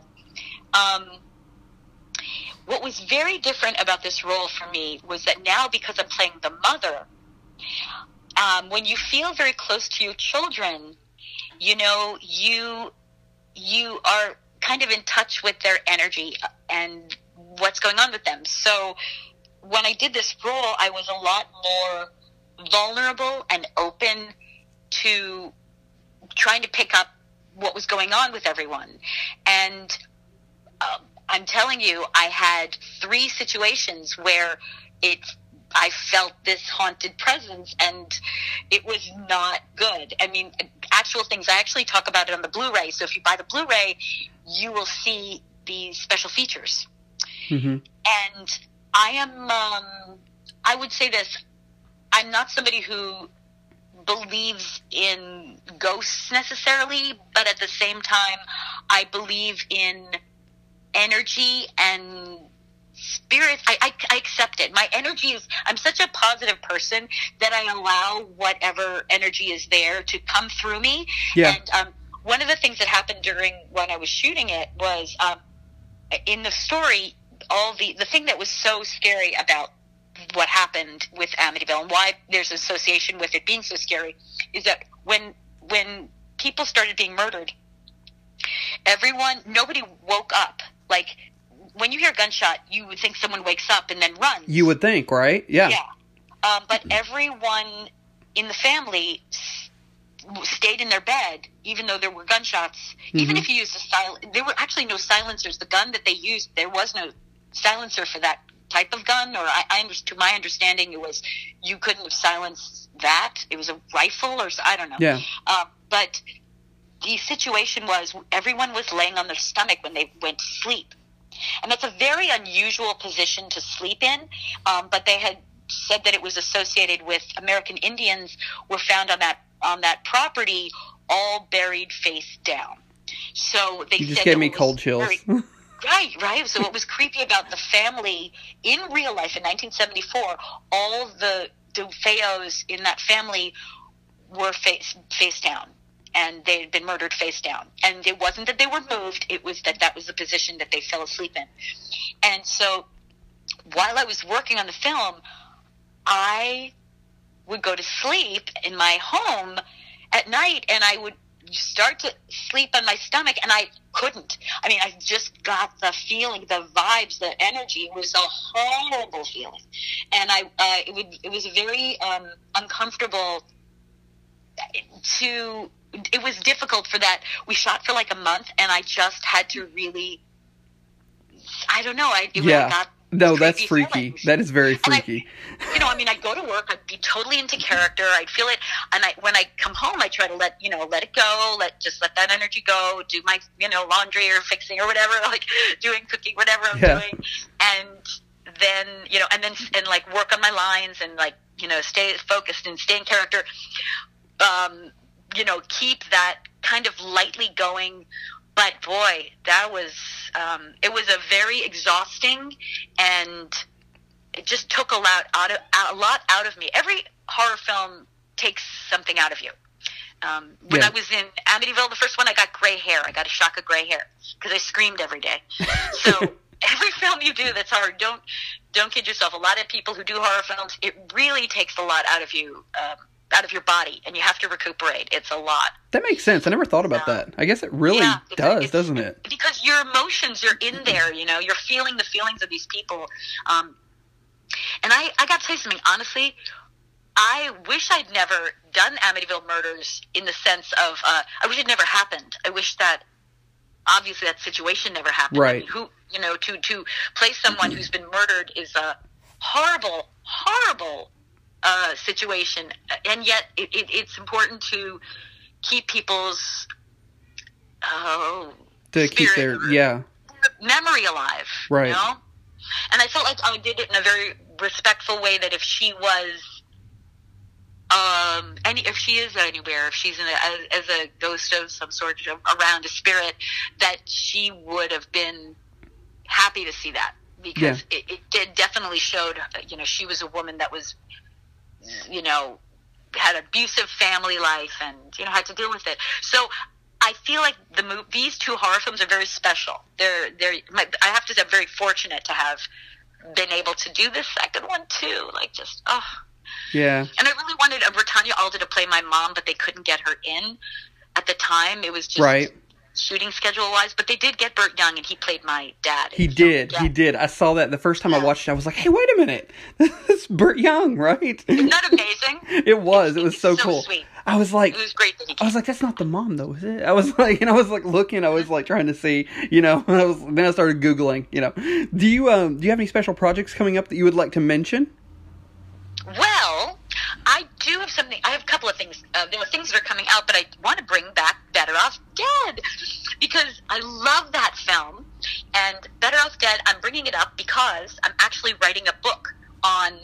what was very different about this role for me was that now, because I'm playing the mother, when you feel very close to your children, you are kind of in touch with their energy and what's going on with them. So when I did this role, I was a lot more vulnerable and open to trying to pick up what was going on with everyone. And I'm telling you, I had 3 situations where I felt this haunted presence, and it was not good. I mean, actual things. I actually talk about it on the Blu-ray. So if you buy the Blu-ray, you will see these special features. Mm-hmm. And I would say this, I'm not somebody who believes in ghosts necessarily, but at the same time, I believe in energy and spirit. I accept it. My energy is, I'm such a positive person that I allow whatever energy is there to come through me. Yeah. And one of the things that happened when I was shooting it was, in the story, the thing that was so scary about what happened with Amityville and why there's an association with it being so scary is that when people started being murdered, nobody woke up. Like, when you hear a gunshot, you would think someone wakes up and then runs. You would think, right? Yeah. Yeah. But everyone in the family stayed in their bed, even though there were gunshots. Mm-hmm. Even if you used there were actually no silencers. The gun that they used, there was no silencer for that type of gun, or to my understanding, it was, you couldn't have silenced that. It was a rifle, or I don't know. Yeah. But the situation was, everyone was laying on their stomach when they went to sleep. And that's a very unusual position to sleep in, but they had said that it was associated with American Indians were found on that property, all buried face down. So they you just said gave me cold chills. Right. So what was creepy about the family in real life in 1974, all the DeFeos in that family were face down. And they had been murdered face down. And it wasn't that they were moved, it was that was the position that they fell asleep in. And so while I was working on the film, I would go to sleep in my home at night, and I would start to sleep on my stomach, and I couldn't. I mean, I just got the feeling, the vibes, the energy. It was a horrible feeling, and it was a very uncomfortable. It was difficult for that. We shot for like a month, and I just had to really. I don't know. No, that's freaky. Feelings. That is very freaky. I'd go to work, I'd be totally into character, I'd feel it, and when I come home, I try to let it go, let that energy go, do my, laundry or fixing or whatever, like doing cooking, whatever I'm doing, and then, and like work on my lines and like, stay focused and stay in character, keep that kind of lightly going. But boy, that was, it was a very exhausting, and it just took a lot out of me. Every horror film takes something out of you. When I was in Amityville, the first one, I got gray hair. I got a shock of gray hair because I screamed every day. So every film you do that's horror, don't kid yourself. A lot of people who do horror films, it really takes a lot out of you, out of your body, and you have to recuperate. It's a lot. That makes sense. I never thought about that. I guess it really does, doesn't it? Because your emotions are in there, you're feeling the feelings of these people. And I got to say something, honestly, I wish I'd never done Amityville Murders in the sense of, I wish it never happened. I wish that, obviously, that situation never happened. Right. I mean, to play someone who's been murdered is a horrible, horrible situation, and yet it's important to keep people's keep their memory alive, right? And I felt like I did it in a very respectful way. That if she was, if she is anywhere, if she's as a ghost of some sort of around a spirit, that she would have been happy to see that, because it definitely showed. She was a woman that was. Had an abusive family life and, had to deal with it. So I feel like these two horror films are very special. I have to say I'm very fortunate to have been able to do this second one too. Like just, yeah. And I really wanted Britannia Alder to play my mom, but they couldn't get her in at the time. It was just right. Shooting schedule wise, but they did get Burt Young, and he played my dad. He did. I saw that the first time I watched it. I was like, "Hey, wait a minute, it's Burt Young, right?" Isn't that amazing? It was. It was so cool. Sweet. I was like, it was great that he came. I was like, "That's not the mom, though, is it?" I was like, looking. I was like trying to see, then I started Googling. Do you have any special projects coming up that you would like to mention? Well, I do have something. I have a couple of things. There are things that are coming out, but I want to bring back Better Off Dead because I love that film. And Better Off Dead, I'm bringing it up because I'm actually writing a book on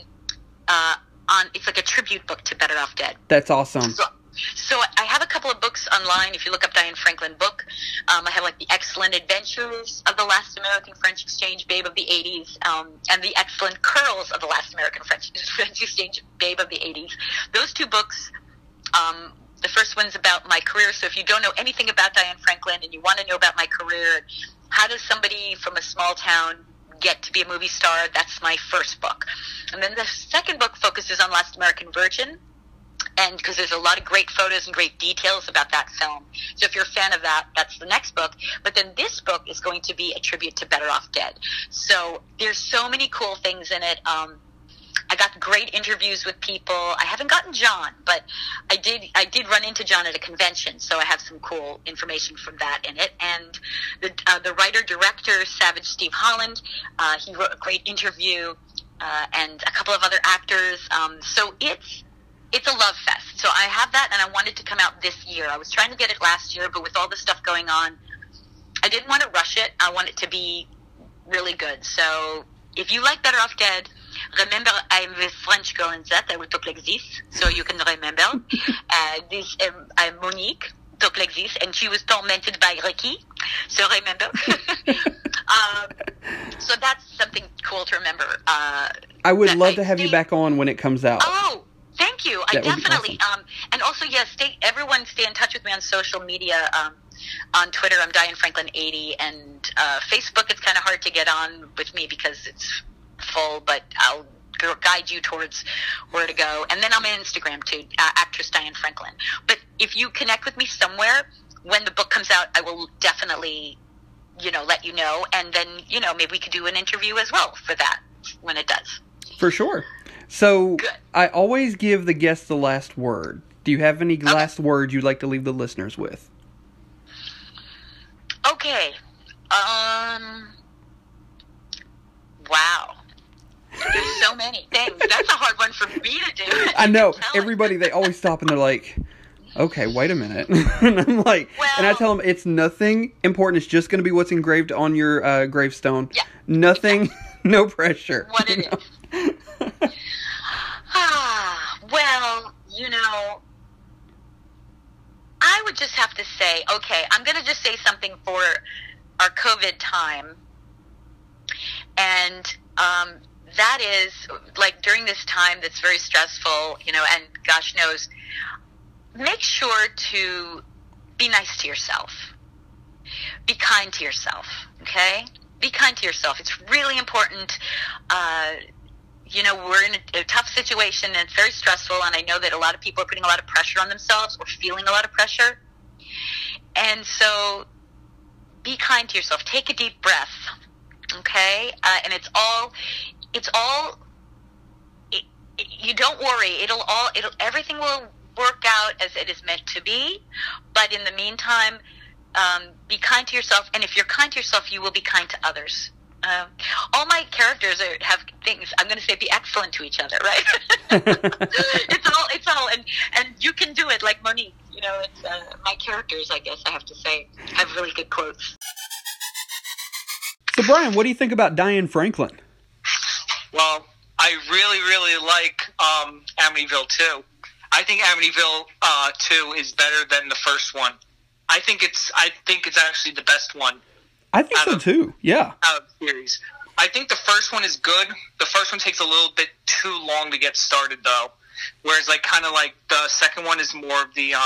it's like a tribute book to Better Off Dead. That's awesome. So I have a couple of books online. If you look up Diane Franklin book, I have like The Excellent Adventures of the Last American French Exchange Babe of the 80s, and The Excellent Curls of the Last American French Exchange Babe of the 80s. Those two books, the first one's about my career. So if you don't know anything about Diane Franklin and you want to know about my career, how does somebody from a small town get to be a movie star, that's my first book. And then the second book focuses on Last American Virgin, and because there's a lot of great photos and great details about that film. So if you're a fan of that, that's the next book. But then this book is going to be a tribute to Better Off Dead. So there's so many cool things in it. I got great interviews with people. I haven't gotten John, but I did run into John at a convention, so I have some cool information from that in it. And the writer-director, Savage Steve Holland, he wrote a great interview, and a couple of other actors. So it's a love fest. So I have that, and I wanted to come out this year. I was trying to get it last year, but with all the stuff going on, I didn't want to rush it. I want it to be really good. So if you like Better Off Dead, remember I'm a French girl in that. I will talk like this, so you can remember. I'm Monique, talk like this, and she was tormented by Ricky, so remember. So that's something cool to remember. I would love to have you back on when it comes out. Oh, thank you. I definitely. Awesome. And also, everyone stay in touch with me on social media. On Twitter, I'm Diane Franklin 80, and Facebook, it's kind of hard to get on with me because it's full, but I'll guide you towards where to go. And then I'm on Instagram too, actress Diane Franklin. But if you connect with me somewhere, when the book comes out, I will definitely, let you know. And then, maybe we could do an interview as well for that when it does. For sure. So Good. I always give the guest the last word. Do you have any last words you'd like to leave the listeners with? Okay. Wow. There's so many things. That's a hard one for me to do. I know. Everybody, they always stop and they're like, okay, wait a minute. And I'm like, and I tell them it's nothing important. It's just going to be what's engraved on your gravestone. Yeah. Nothing, exactly. No pressure. What it is. Well, I would just have to say, okay, I'm going to just say something for our COVID time. And that is, like, during this time that's very stressful, and gosh knows, make sure to be nice to yourself. Be kind to yourself, okay? Be kind to yourself. It's really important. We're in a tough situation, and it's very stressful, and I know that a lot of people are putting a lot of pressure on themselves or feeling a lot of pressure. And so be kind to yourself. Take a deep breath, okay? And you don't worry. Everything will work out as it is meant to be. But in the meantime, be kind to yourself. And if you're kind to yourself, you will be kind to others. All my characters have things. I'm going to say be excellent to each other, right? it's all, and you can do it like Monique. It's my characters. I guess I have to say have really good quotes. So, Brian, what do you think about Diane Franklin? Well, I really, really like Amityville 2. I think Amityville 2 is better than the first one. I think it's actually the best one. I think so too. Yeah. Out of the series. I think the first one is good. The first one takes a little bit too long to get started, though. Whereas, kind of like the second one is more of the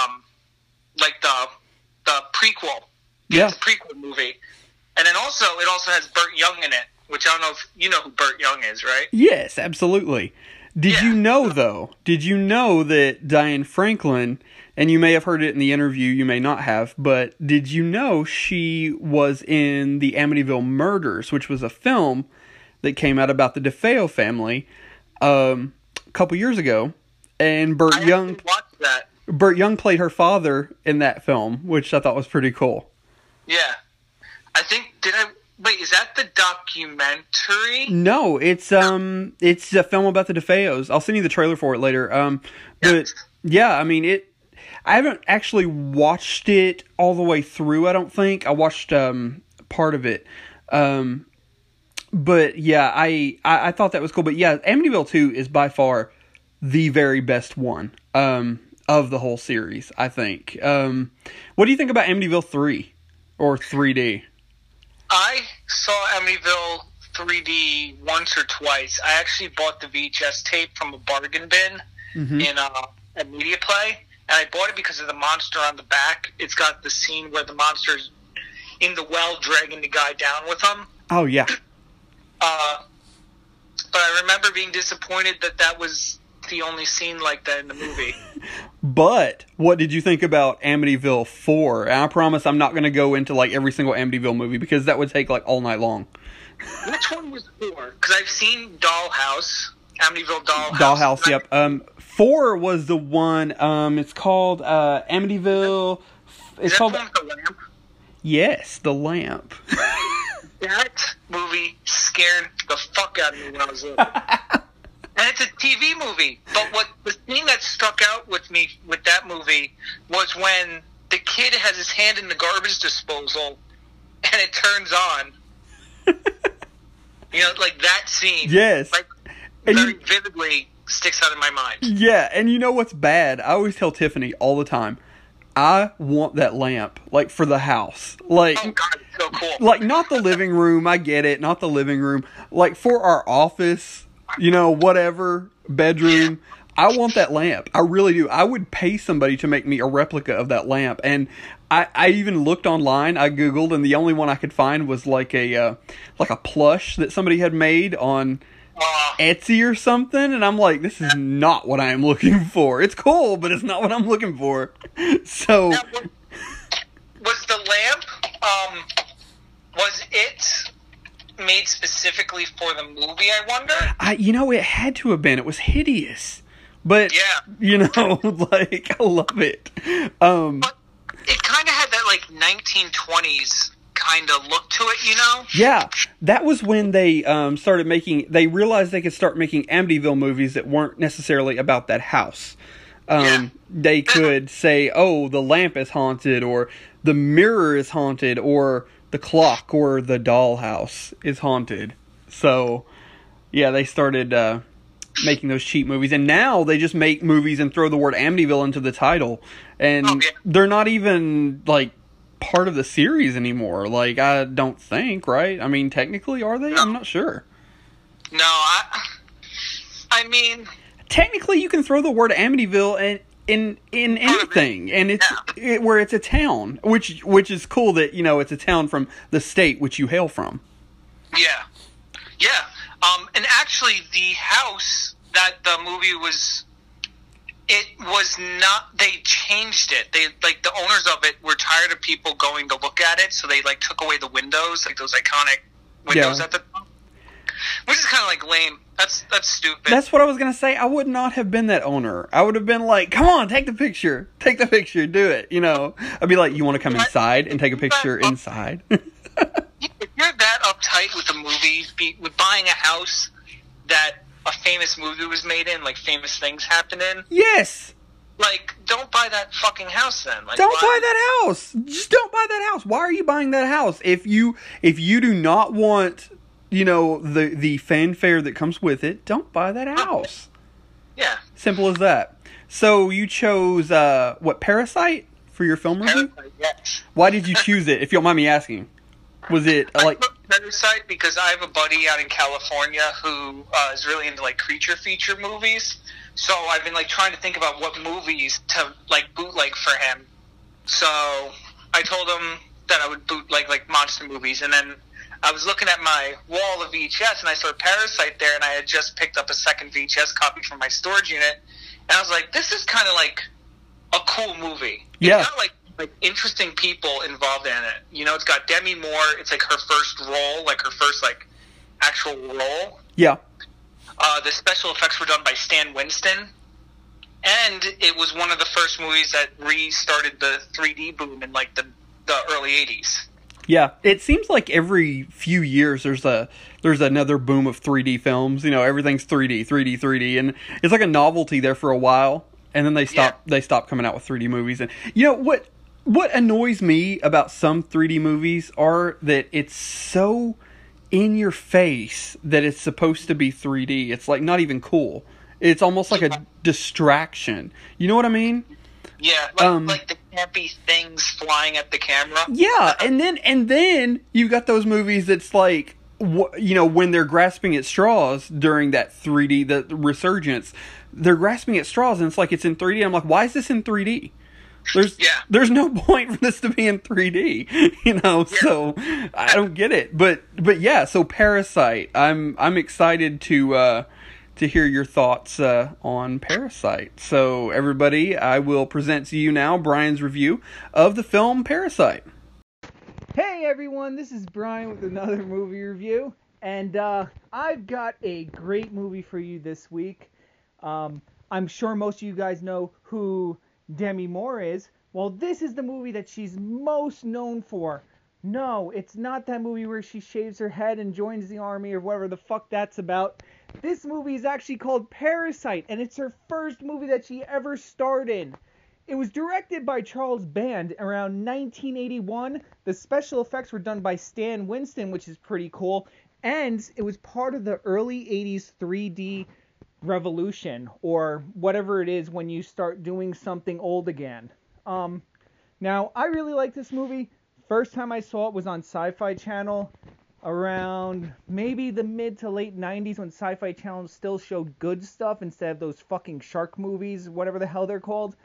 the prequel. Yeah. It's a prequel movie. And then also, it also has Burt Young in it, which I don't know if you know who Burt Young is, right? Yes, absolutely. Did you know that Diane Franklin, and you may have heard it in the interview, you may not have, but did you know she was in the Amityville Murders, which was a film that came out about the DeFeo family a couple years ago, and Burt Young played her father in that film, which I thought was pretty cool. Yeah. Wait, is that the documentary? No, it's a film about the DeFeos. I'll send you the trailer for it later. But yeah, I mean I haven't actually watched it all the way through. I don't think I watched part of it. But yeah, I thought that was cool. But yeah, Amityville 2 is by far the very best one of the whole series, I think. What do you think about Amityville 3 or 3D? I saw Amityville 3D once or twice. I actually bought the VHS tape from a bargain bin in a Media Play, and I bought it because of the monster on the back. It's got the scene where the monster's in the well dragging the guy down with him. Oh, yeah. But I remember being disappointed that was the only scene like that in the movie. But what did you think about Amityville 4? And I promise I'm not going to go into every single Amityville movie because that would take all night long. Which one was 4? Because I've seen Dollhouse, Amityville Dollhouse. Dollhouse, yep. 4 was the one. It's called Amityville. It's called The Lamp. Yes, The Lamp. That movie scared the fuck out of me when I was little. And it's a TV movie. But the thing that stuck out with me with that movie was when the kid has his hand in the garbage disposal and it turns on. That scene. Yes. Very vividly sticks out in my mind. Yeah, and you know what's bad? I always tell Tiffany all the time, I want that lamp, for the house. Oh, God, it's so cool. Not the living room, I get it, not the living room. For our office, whatever, bedroom, I want that lamp. I really do. I would pay somebody to make me a replica of that lamp. And I even looked online, I Googled, and the only one I could find was a plush that somebody had made on Etsy or something, and I'm like, this is not what I am looking for. It's cool, but it's not what I'm looking for. So, now, was the lamp? Was it made specifically for the movie? I wonder. It had to have been. It was hideous, but yeah, like I love it. But it kind of had that like 1920s kind of look to it, Yeah, that was when they started making. They realized they could start making Amityville movies that weren't necessarily about that house. They could say, "Oh, the lamp is haunted," or "the mirror is haunted," or "the clock," or "the dollhouse is haunted." So, yeah, they started making those cheap movies, and now they just make movies and throw the word Amityville into the title, and they're not even like part of the series anymore. Like, I don't think, right? I mean, technically, are they? No. I'm not sure. No, I mean, technically, you can throw the word Amityville in anything, and it's where it's a town, which is cool that it's a town from the state which you hail from. Yeah. And actually, the house that the movie was. It was not. They changed it. They the owners of it were tired of people going to look at it, so they took away the windows, like those iconic windows at the top, which is kind of like lame. That's stupid. That's what I was gonna say. I would not have been that owner. I would have been like, "Come on, take the picture, do it." I'd be like, "You want to come inside and take a picture inside?" If you're that uptight with the movie, with buying a house that a famous movie was made in, like famous things happen in. Yes. Don't buy that fucking house then. Don't buy that house. Just don't buy that house. Why are you buying that house? If you do not want, the fanfare that comes with it, don't buy that house. Yeah. Simple as that. So you chose Parasite for your film review? Parasite, yes. Why did you choose it? If you don't mind me asking. Was it Parasite because I have a buddy out in California who is really into creature feature movies. So I've been trying to think about what movies to bootleg for him. So I told him that I would bootleg monster movies, and then I was looking at my wall of VHS and I saw Parasite there, and I had just picked up a second VHS copy from my storage unit, and I was like, this is kind of a cool movie. Yeah. It's got interesting people involved in it. It's got Demi Moore. It's her first role, her first actual role. Yeah. The special effects were done by Stan Winston, and it was one of the first movies that restarted the 3D boom in the early 80s. Yeah, it seems like every few years there's another boom of 3D films. Everything's 3D, and it's like a novelty there for a while, and then they stop coming out with 3D movies. And what annoys me about some 3D movies are that it's so in your face that it's supposed to be 3D. It's not even cool. It's almost like a distraction. You know what I mean? Yeah, the campy things flying at the camera. Yeah, and then you got those movies that's when they're grasping at straws during that 3D, the resurgence, they're grasping at straws and it's in 3D. I'm like, why is this in 3D? There's no point for this to be in 3D, so I don't get it. But yeah, so Parasite, I'm excited to hear your thoughts on Parasite. So everybody, I will present to you now Brian's review of the film Parasite. Hey everyone, this is Brian with another movie review, and I've got a great movie for you this week. I'm sure most of you guys know who Demi Moore is. Well, this is the movie that she's most known for. No, it's not that movie where she shaves her head and joins the army or whatever the fuck that's about. This movie is actually called Parasite, and it's her first movie that she ever starred in. It was directed by Charles Band around 1981. The special effects were done by Stan Winston, which is pretty cool, and it was part of the early 80s 3D revolution, or whatever it is when you start doing something old again. Now, I really like this movie. First time I saw it was on Sci-Fi Channel around maybe the mid to late 90s, when Sci-Fi Channel still showed good stuff instead of those fucking shark movies, whatever the hell they're called.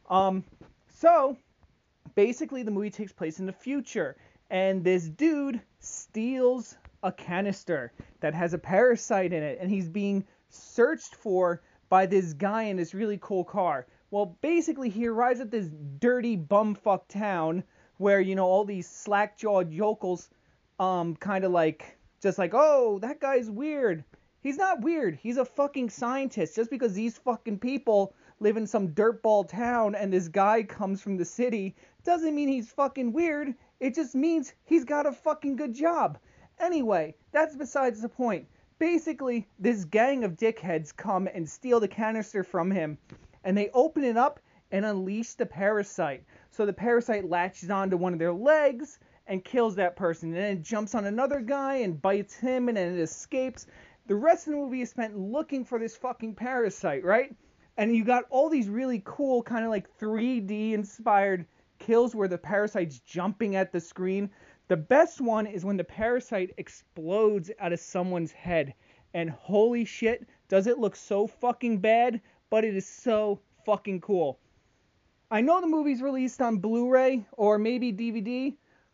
So basically the movie takes place in the future, and this dude steals a canister that has a parasite in it, and he's being searched for by this guy in this really cool car. Well, basically, he arrives at this dirty bumfuck town where, all these slack-jawed yokels, kind of just like, oh, that guy's weird. He's not weird. He's a fucking scientist. Just because these fucking people live in some dirtball town and this guy comes from the city doesn't mean he's fucking weird. It just means he's got a fucking good job. Anyway, that's besides the point. Basically, this gang of dickheads come and steal the canister from him, and they open it up and unleash the parasite. So the parasite latches onto one of their legs and kills that person, and then it jumps on another guy and bites him, and then it escapes. The rest of the movie is spent looking for this fucking parasite, right? And you got all these really cool kind of 3D inspired kills where the parasite's jumping at the screen. The best one is when the parasite explodes out of someone's head. And holy shit, does it look so fucking bad, but it is so fucking cool. I know the movie's released on Blu-ray or maybe DVD.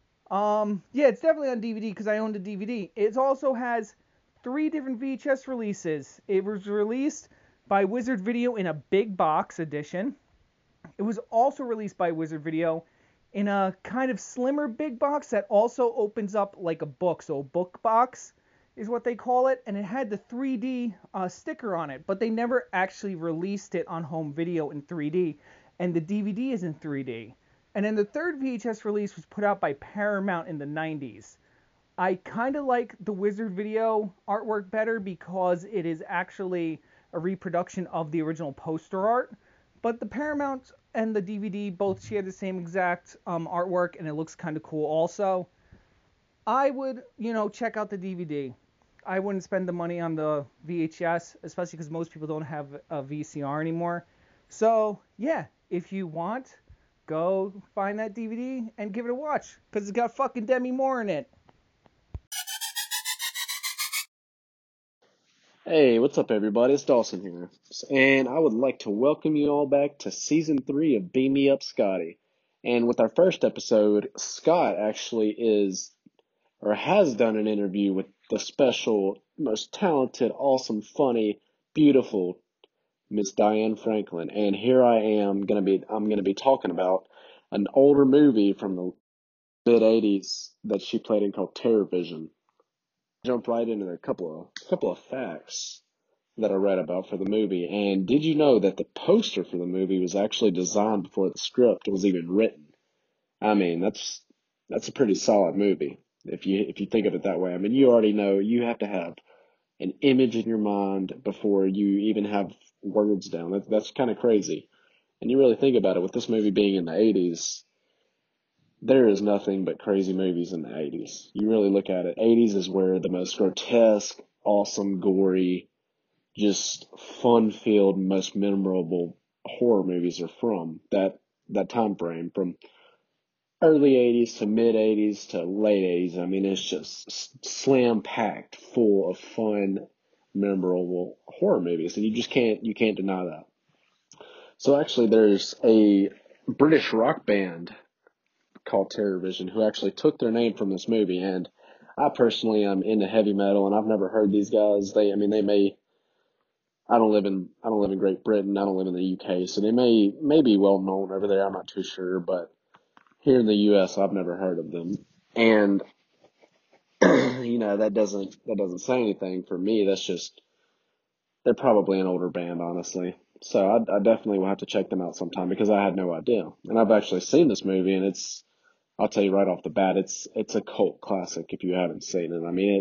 Yeah, it's definitely on DVD because I own the DVD. It also has 3 different VHS releases. It was released by Wizard Video in a big box edition. It was also released by Wizard Video in a kind of slimmer big box that also opens up like a book. So a book box is what they call it. And it had the 3D sticker on it. But they never actually released it on home video in 3D. And the DVD is in 3D. And then the third VHS release was put out by Paramount in the 90s. I kind of like the Wizard Video artwork better because it is actually a reproduction of the original poster art. But the Paramount and the DVD both share the same exact artwork, and it looks kind of cool also. I would, check out the DVD. I wouldn't spend the money on the VHS, especially because most people don't have a VCR anymore. So, yeah, if you want, go find that DVD and give it a watch, because it's got fucking Demi Moore in it. Hey, what's up, everybody? It's Dawson here, and I would like to welcome you all back to Season 3 of Beam Me Up, Scotty. And with our first episode, Scott actually has done an interview with the special, most talented, awesome, funny, beautiful Miss Diane Franklin. And here I am I'm gonna be talking about an older movie from the mid-'80s that she played in called Terror Vision. Jump right into a couple of facts that I read about for the movie. And did you know that the poster for the movie was actually designed before the script was even written? I mean, that's a pretty solid movie if you think of it that way. I mean, you already know you have to have an image in your mind before you even have words down. That's kind of crazy. And you really think about it, with this movie being in the 80s, there is nothing but crazy movies in the 80s. You really look at it, 80s is where the most grotesque, awesome, gory, just fun-filled, most memorable horror movies are from. That time frame, from early 80s to mid-80s to late 80s. I mean, it's just slam-packed full of fun, memorable horror movies, and you can't deny that. So actually, there's a British rock band called Terror Vision who actually took their name from this movie. And I personally am into heavy metal, and I've never heard these guys. I don't live in Great Britain. I don't live in the UK, so they may be well known over there. I'm not too sure, but here in the US, I've never heard of them. And that doesn't say anything for me. That's just, they're probably an older band, honestly. So I definitely will have to check them out sometime, because I had no idea. And I've actually seen this movie, and I'll tell you right off the bat, it's a cult classic if you haven't seen it. I mean,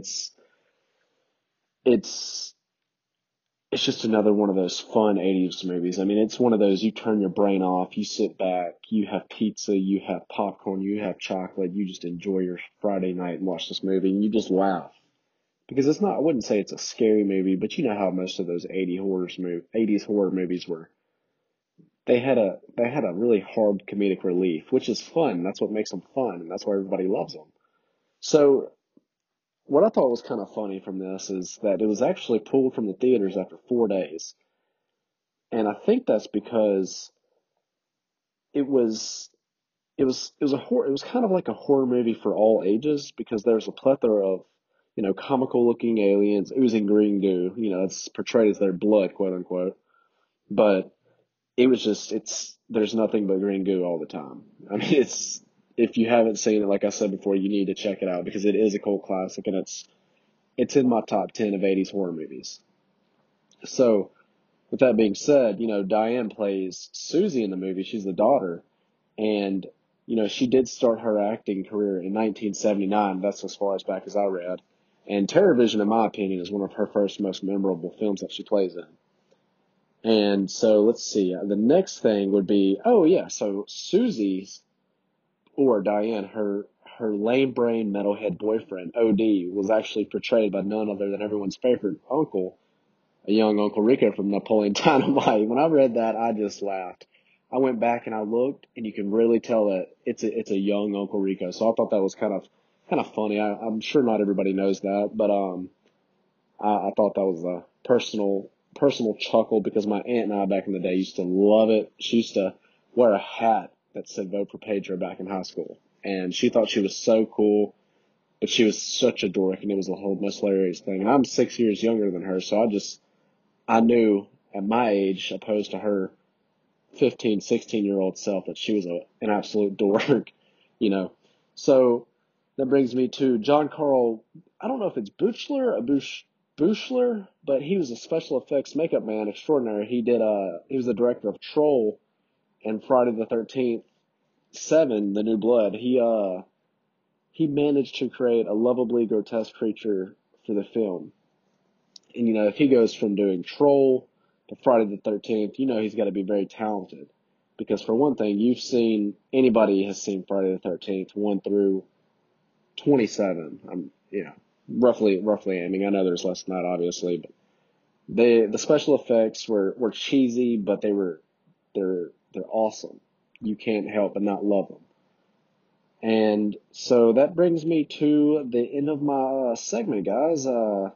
it's just another one of those fun 80s movies. I mean, it's one of those, you turn your brain off, you sit back, you have pizza, you have popcorn, you have chocolate, you just enjoy your Friday night and watch this movie, and you just laugh. Because it's not, I wouldn't say it's a scary movie, but you know how most of those 80s horror movies were. They had a really hard comedic relief, which is fun. That's what makes them fun, and that's why everybody loves them. So what I thought was kind of funny from this is that it was actually pulled from the theaters after 4 days. And I think that's because it was kind of like a horror movie for all ages, because there's a plethora of comical looking aliens oozing green goo. It's portrayed as their blood, quote unquote. But it was there's nothing but green goo all the time. I mean, if you haven't seen it, like I said before, you need to check it out because it is a cult classic and it's in my top 10 of 80s horror movies. So, with that being said, Diane plays Susie in the movie. She's the daughter. And, she did start her acting career in 1979. That's as far as back as I read. And Terrorvision, in my opinion, is one of her first most memorable films that she plays in. And so, let's see. The next thing would be, so Susie's, or Diane, her lame brain metalhead boyfriend, OD, was actually portrayed by none other than everyone's favorite uncle, a young Uncle Rico from Napoleon Dynamite. When I read that, I just laughed. I went back and I looked, and you can really tell that it's a young Uncle Rico. So I thought that was kind of funny. I'm sure not everybody knows that, but I thought that was a personal chuckle because my aunt and I back in the day used to love it. She used to wear a hat that said "Vote for Pedro" back in high school, and she thought she was so cool. But she was such a dork, and it was the whole most hilarious thing. And I'm 6 years younger than her, so I knew at my age, opposed to her 15, 16-year-old self, that she was an absolute dork, So that brings me to John Carl, I don't know if it's Buechler, but he was a special effects makeup man extraordinary. He was the director of Troll and Friday the 13th, 7, The New Blood. He managed to create a lovably grotesque creature for the film. And, if he goes from doing Troll to Friday the 13th, he's got to be very talented. Because for one thing, anybody has seen Friday the 13th, 1 through 27. I'm, roughly aiming. I know there's less than that, obviously, but the special effects were cheesy, but they're awesome. You can't help but not love them. And so that brings me to the end of my segment, guys.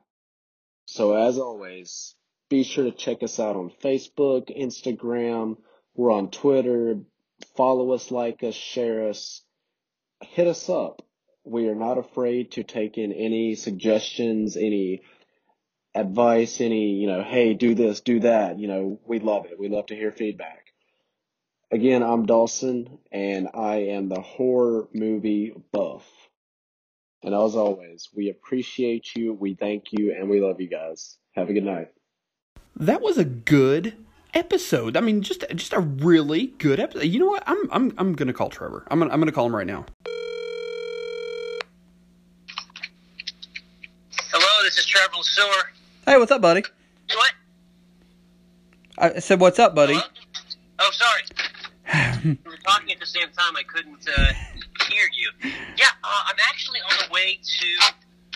So as always, be sure to check us out on Facebook, Instagram. We're on Twitter. Follow us, like us, share us. Hit us up. We are not afraid to take in any suggestions, any advice, any, hey, do this, do that. We love it. We love to hear feedback. Again, I'm Dawson, and I am the horror movie buff. And as always, we appreciate you, we thank you, and we love you guys. Have a good night. That was a good episode. I mean, just a really good episode. You know what? I'm gonna call Trevor. I'm gonna call him right now. Hello, this is Trevor LeSueur. Hey, what's up, buddy? What? I said, what's up, buddy? Hello? Oh, sorry. We were talking at the same time. I couldn't hear you. Yeah, I'm actually on the way to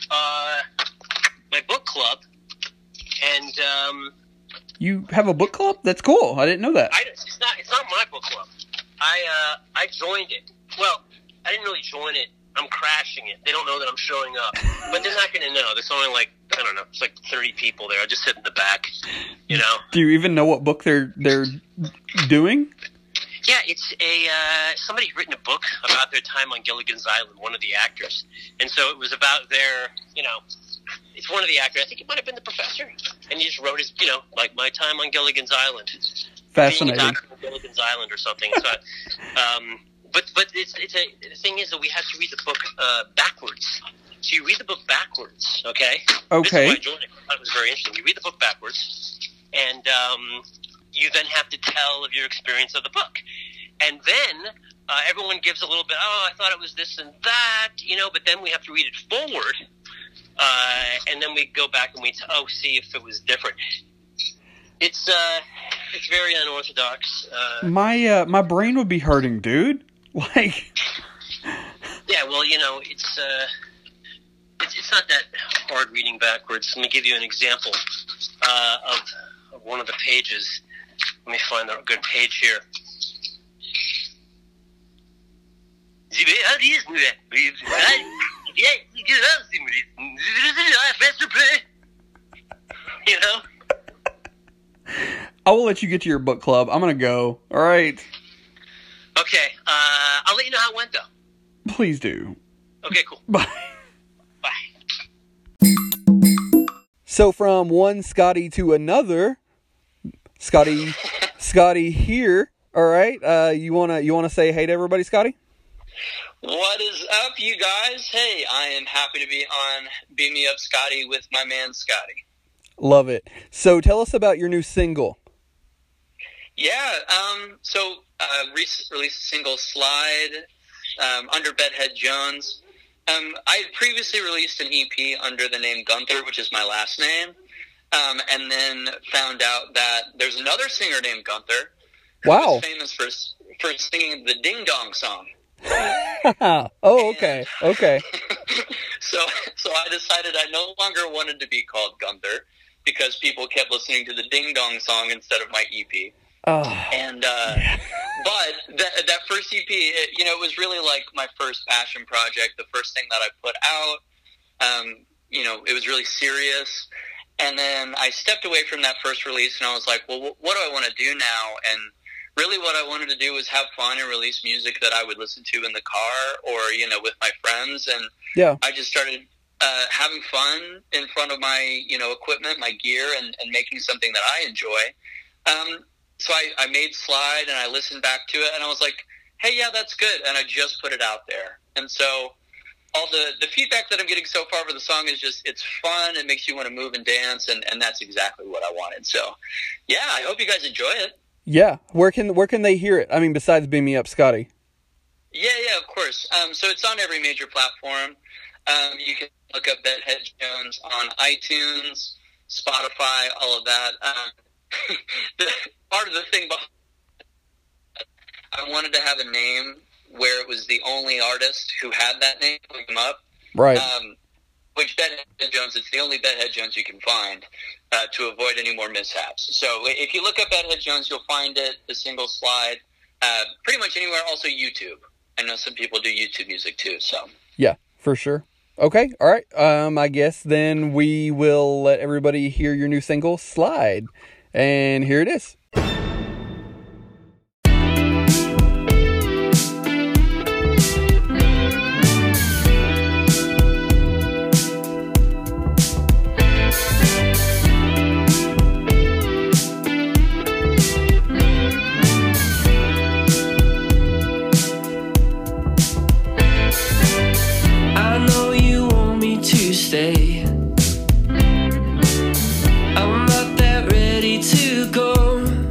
my book club, and you have a book club? That's cool. I didn't know that. It's not my book club. I joined it. Well, I didn't really join it. I'm crashing it. They don't know that I'm showing up, but they're not going to know. There's only it's like 30 people there. I just sit in the back, Do you even know what book they're doing? Yeah, it's somebody had written a book about their time on Gilligan's Island, one of the actors. And so it was about their, it's one of the actors. I think it might have been the professor. And he just wrote his, like my time on Gilligan's Island. Fascinating. Being a doctor on Gilligan's Island or something. So, but the thing is that we have to read the book backwards. So you read the book backwards, okay? Okay. This is why I joined it. I thought it was very interesting. You read the book backwards, and you then have to tell of your experience of the book. And then everyone gives a little bit, I thought it was this and that, but then we have to read it forward, and then we go back and we see if it was different. It's very unorthodox. My brain would be hurting, dude. Like. Yeah, well, it's not that hard reading backwards. Let me give you an example of one of the pages. Let me find a good page here. I will let you get to your book club. I'm going to go. All right. Okay. I'll let you know how it went, though. Please do. Okay, cool. Bye. So from one Scotty to another, Scotty here. All right. You wanna say hey to everybody, Scotty? What is up, you guys? Hey, I am happy to be on Beam Me Up Scotty with my man Scotty. Love it. So tell us about your new single. Yeah, released a single, Slide, under Bedhead Jones. I had previously released an EP under the name Gunther, which is my last name, and then found out that there's another singer named Gunther who Wow. was famous for singing the Ding Dong song. Oh, okay. Okay. So I decided I no longer wanted to be called Gunther because people kept listening to the Ding Dong song instead of my EP. Oh. And but that first EP, it was really like my first passion project, the first thing that I put out. It was really serious. And then I stepped away from that first release, and I was like, well, what do I want to do now? And really what I wanted to do was have fun and release music that I would listen to in the car or, with my friends. And Yeah. I just started having fun in front of my, equipment, my gear, and making something that I enjoy. So I made Slide, and I listened back to it, and I was like, hey, yeah, that's good. And I just put it out there. And so all the feedback that I'm getting so far for the song is just, it's fun. It makes you want to move and dance. And that's exactly what I wanted. So, yeah, I hope you guys enjoy it. Yeah. Where can they hear it? I mean, besides Beam Me Up Scotty. Yeah, of course. So it's on every major platform. You can look up Bedhead Jones on iTunes, Spotify, all of that. Part of the thing behind I wanted to have a name where it was the only artist who had that name. Look him up. Right. Which Bedhead Jones, it's the only Bedhead Jones you can find to avoid any more mishaps. So if you look up Bedhead Jones, you'll find it, the single Slide, pretty much anywhere. Also YouTube. I know some people do YouTube music too. So Yeah, for sure. Okay. All right. I guess then we will let everybody hear your new single, Slide. And here it is. I know you want me to stay. I'm not that ready to go.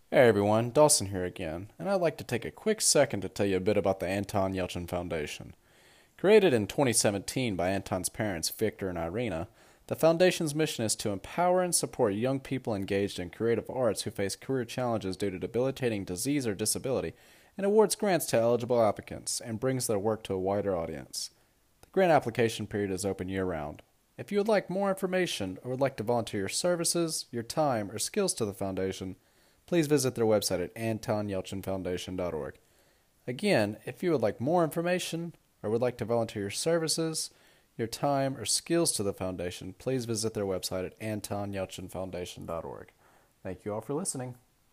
Hey everyone, Dawson here again, and I'd like to take a quick second to tell you a bit about the Anton Yelchin Foundation. Created in 2017 by Anton's parents, Victor and Irina, the Foundation's mission is to empower and support young people engaged in creative arts who face career challenges due to debilitating disease or disability, and awards grants to eligible applicants, and brings their work to a wider audience. The grant application period is open year-round. If you would like more information or would like to volunteer your services, your time, or skills to the Foundation, please visit their website at antonyelchinfoundation.org. Again, if you would like more information or would like to volunteer your services, your time, or skills to the Foundation, please visit their website at antonyelchinfoundation.org. Thank you all for listening.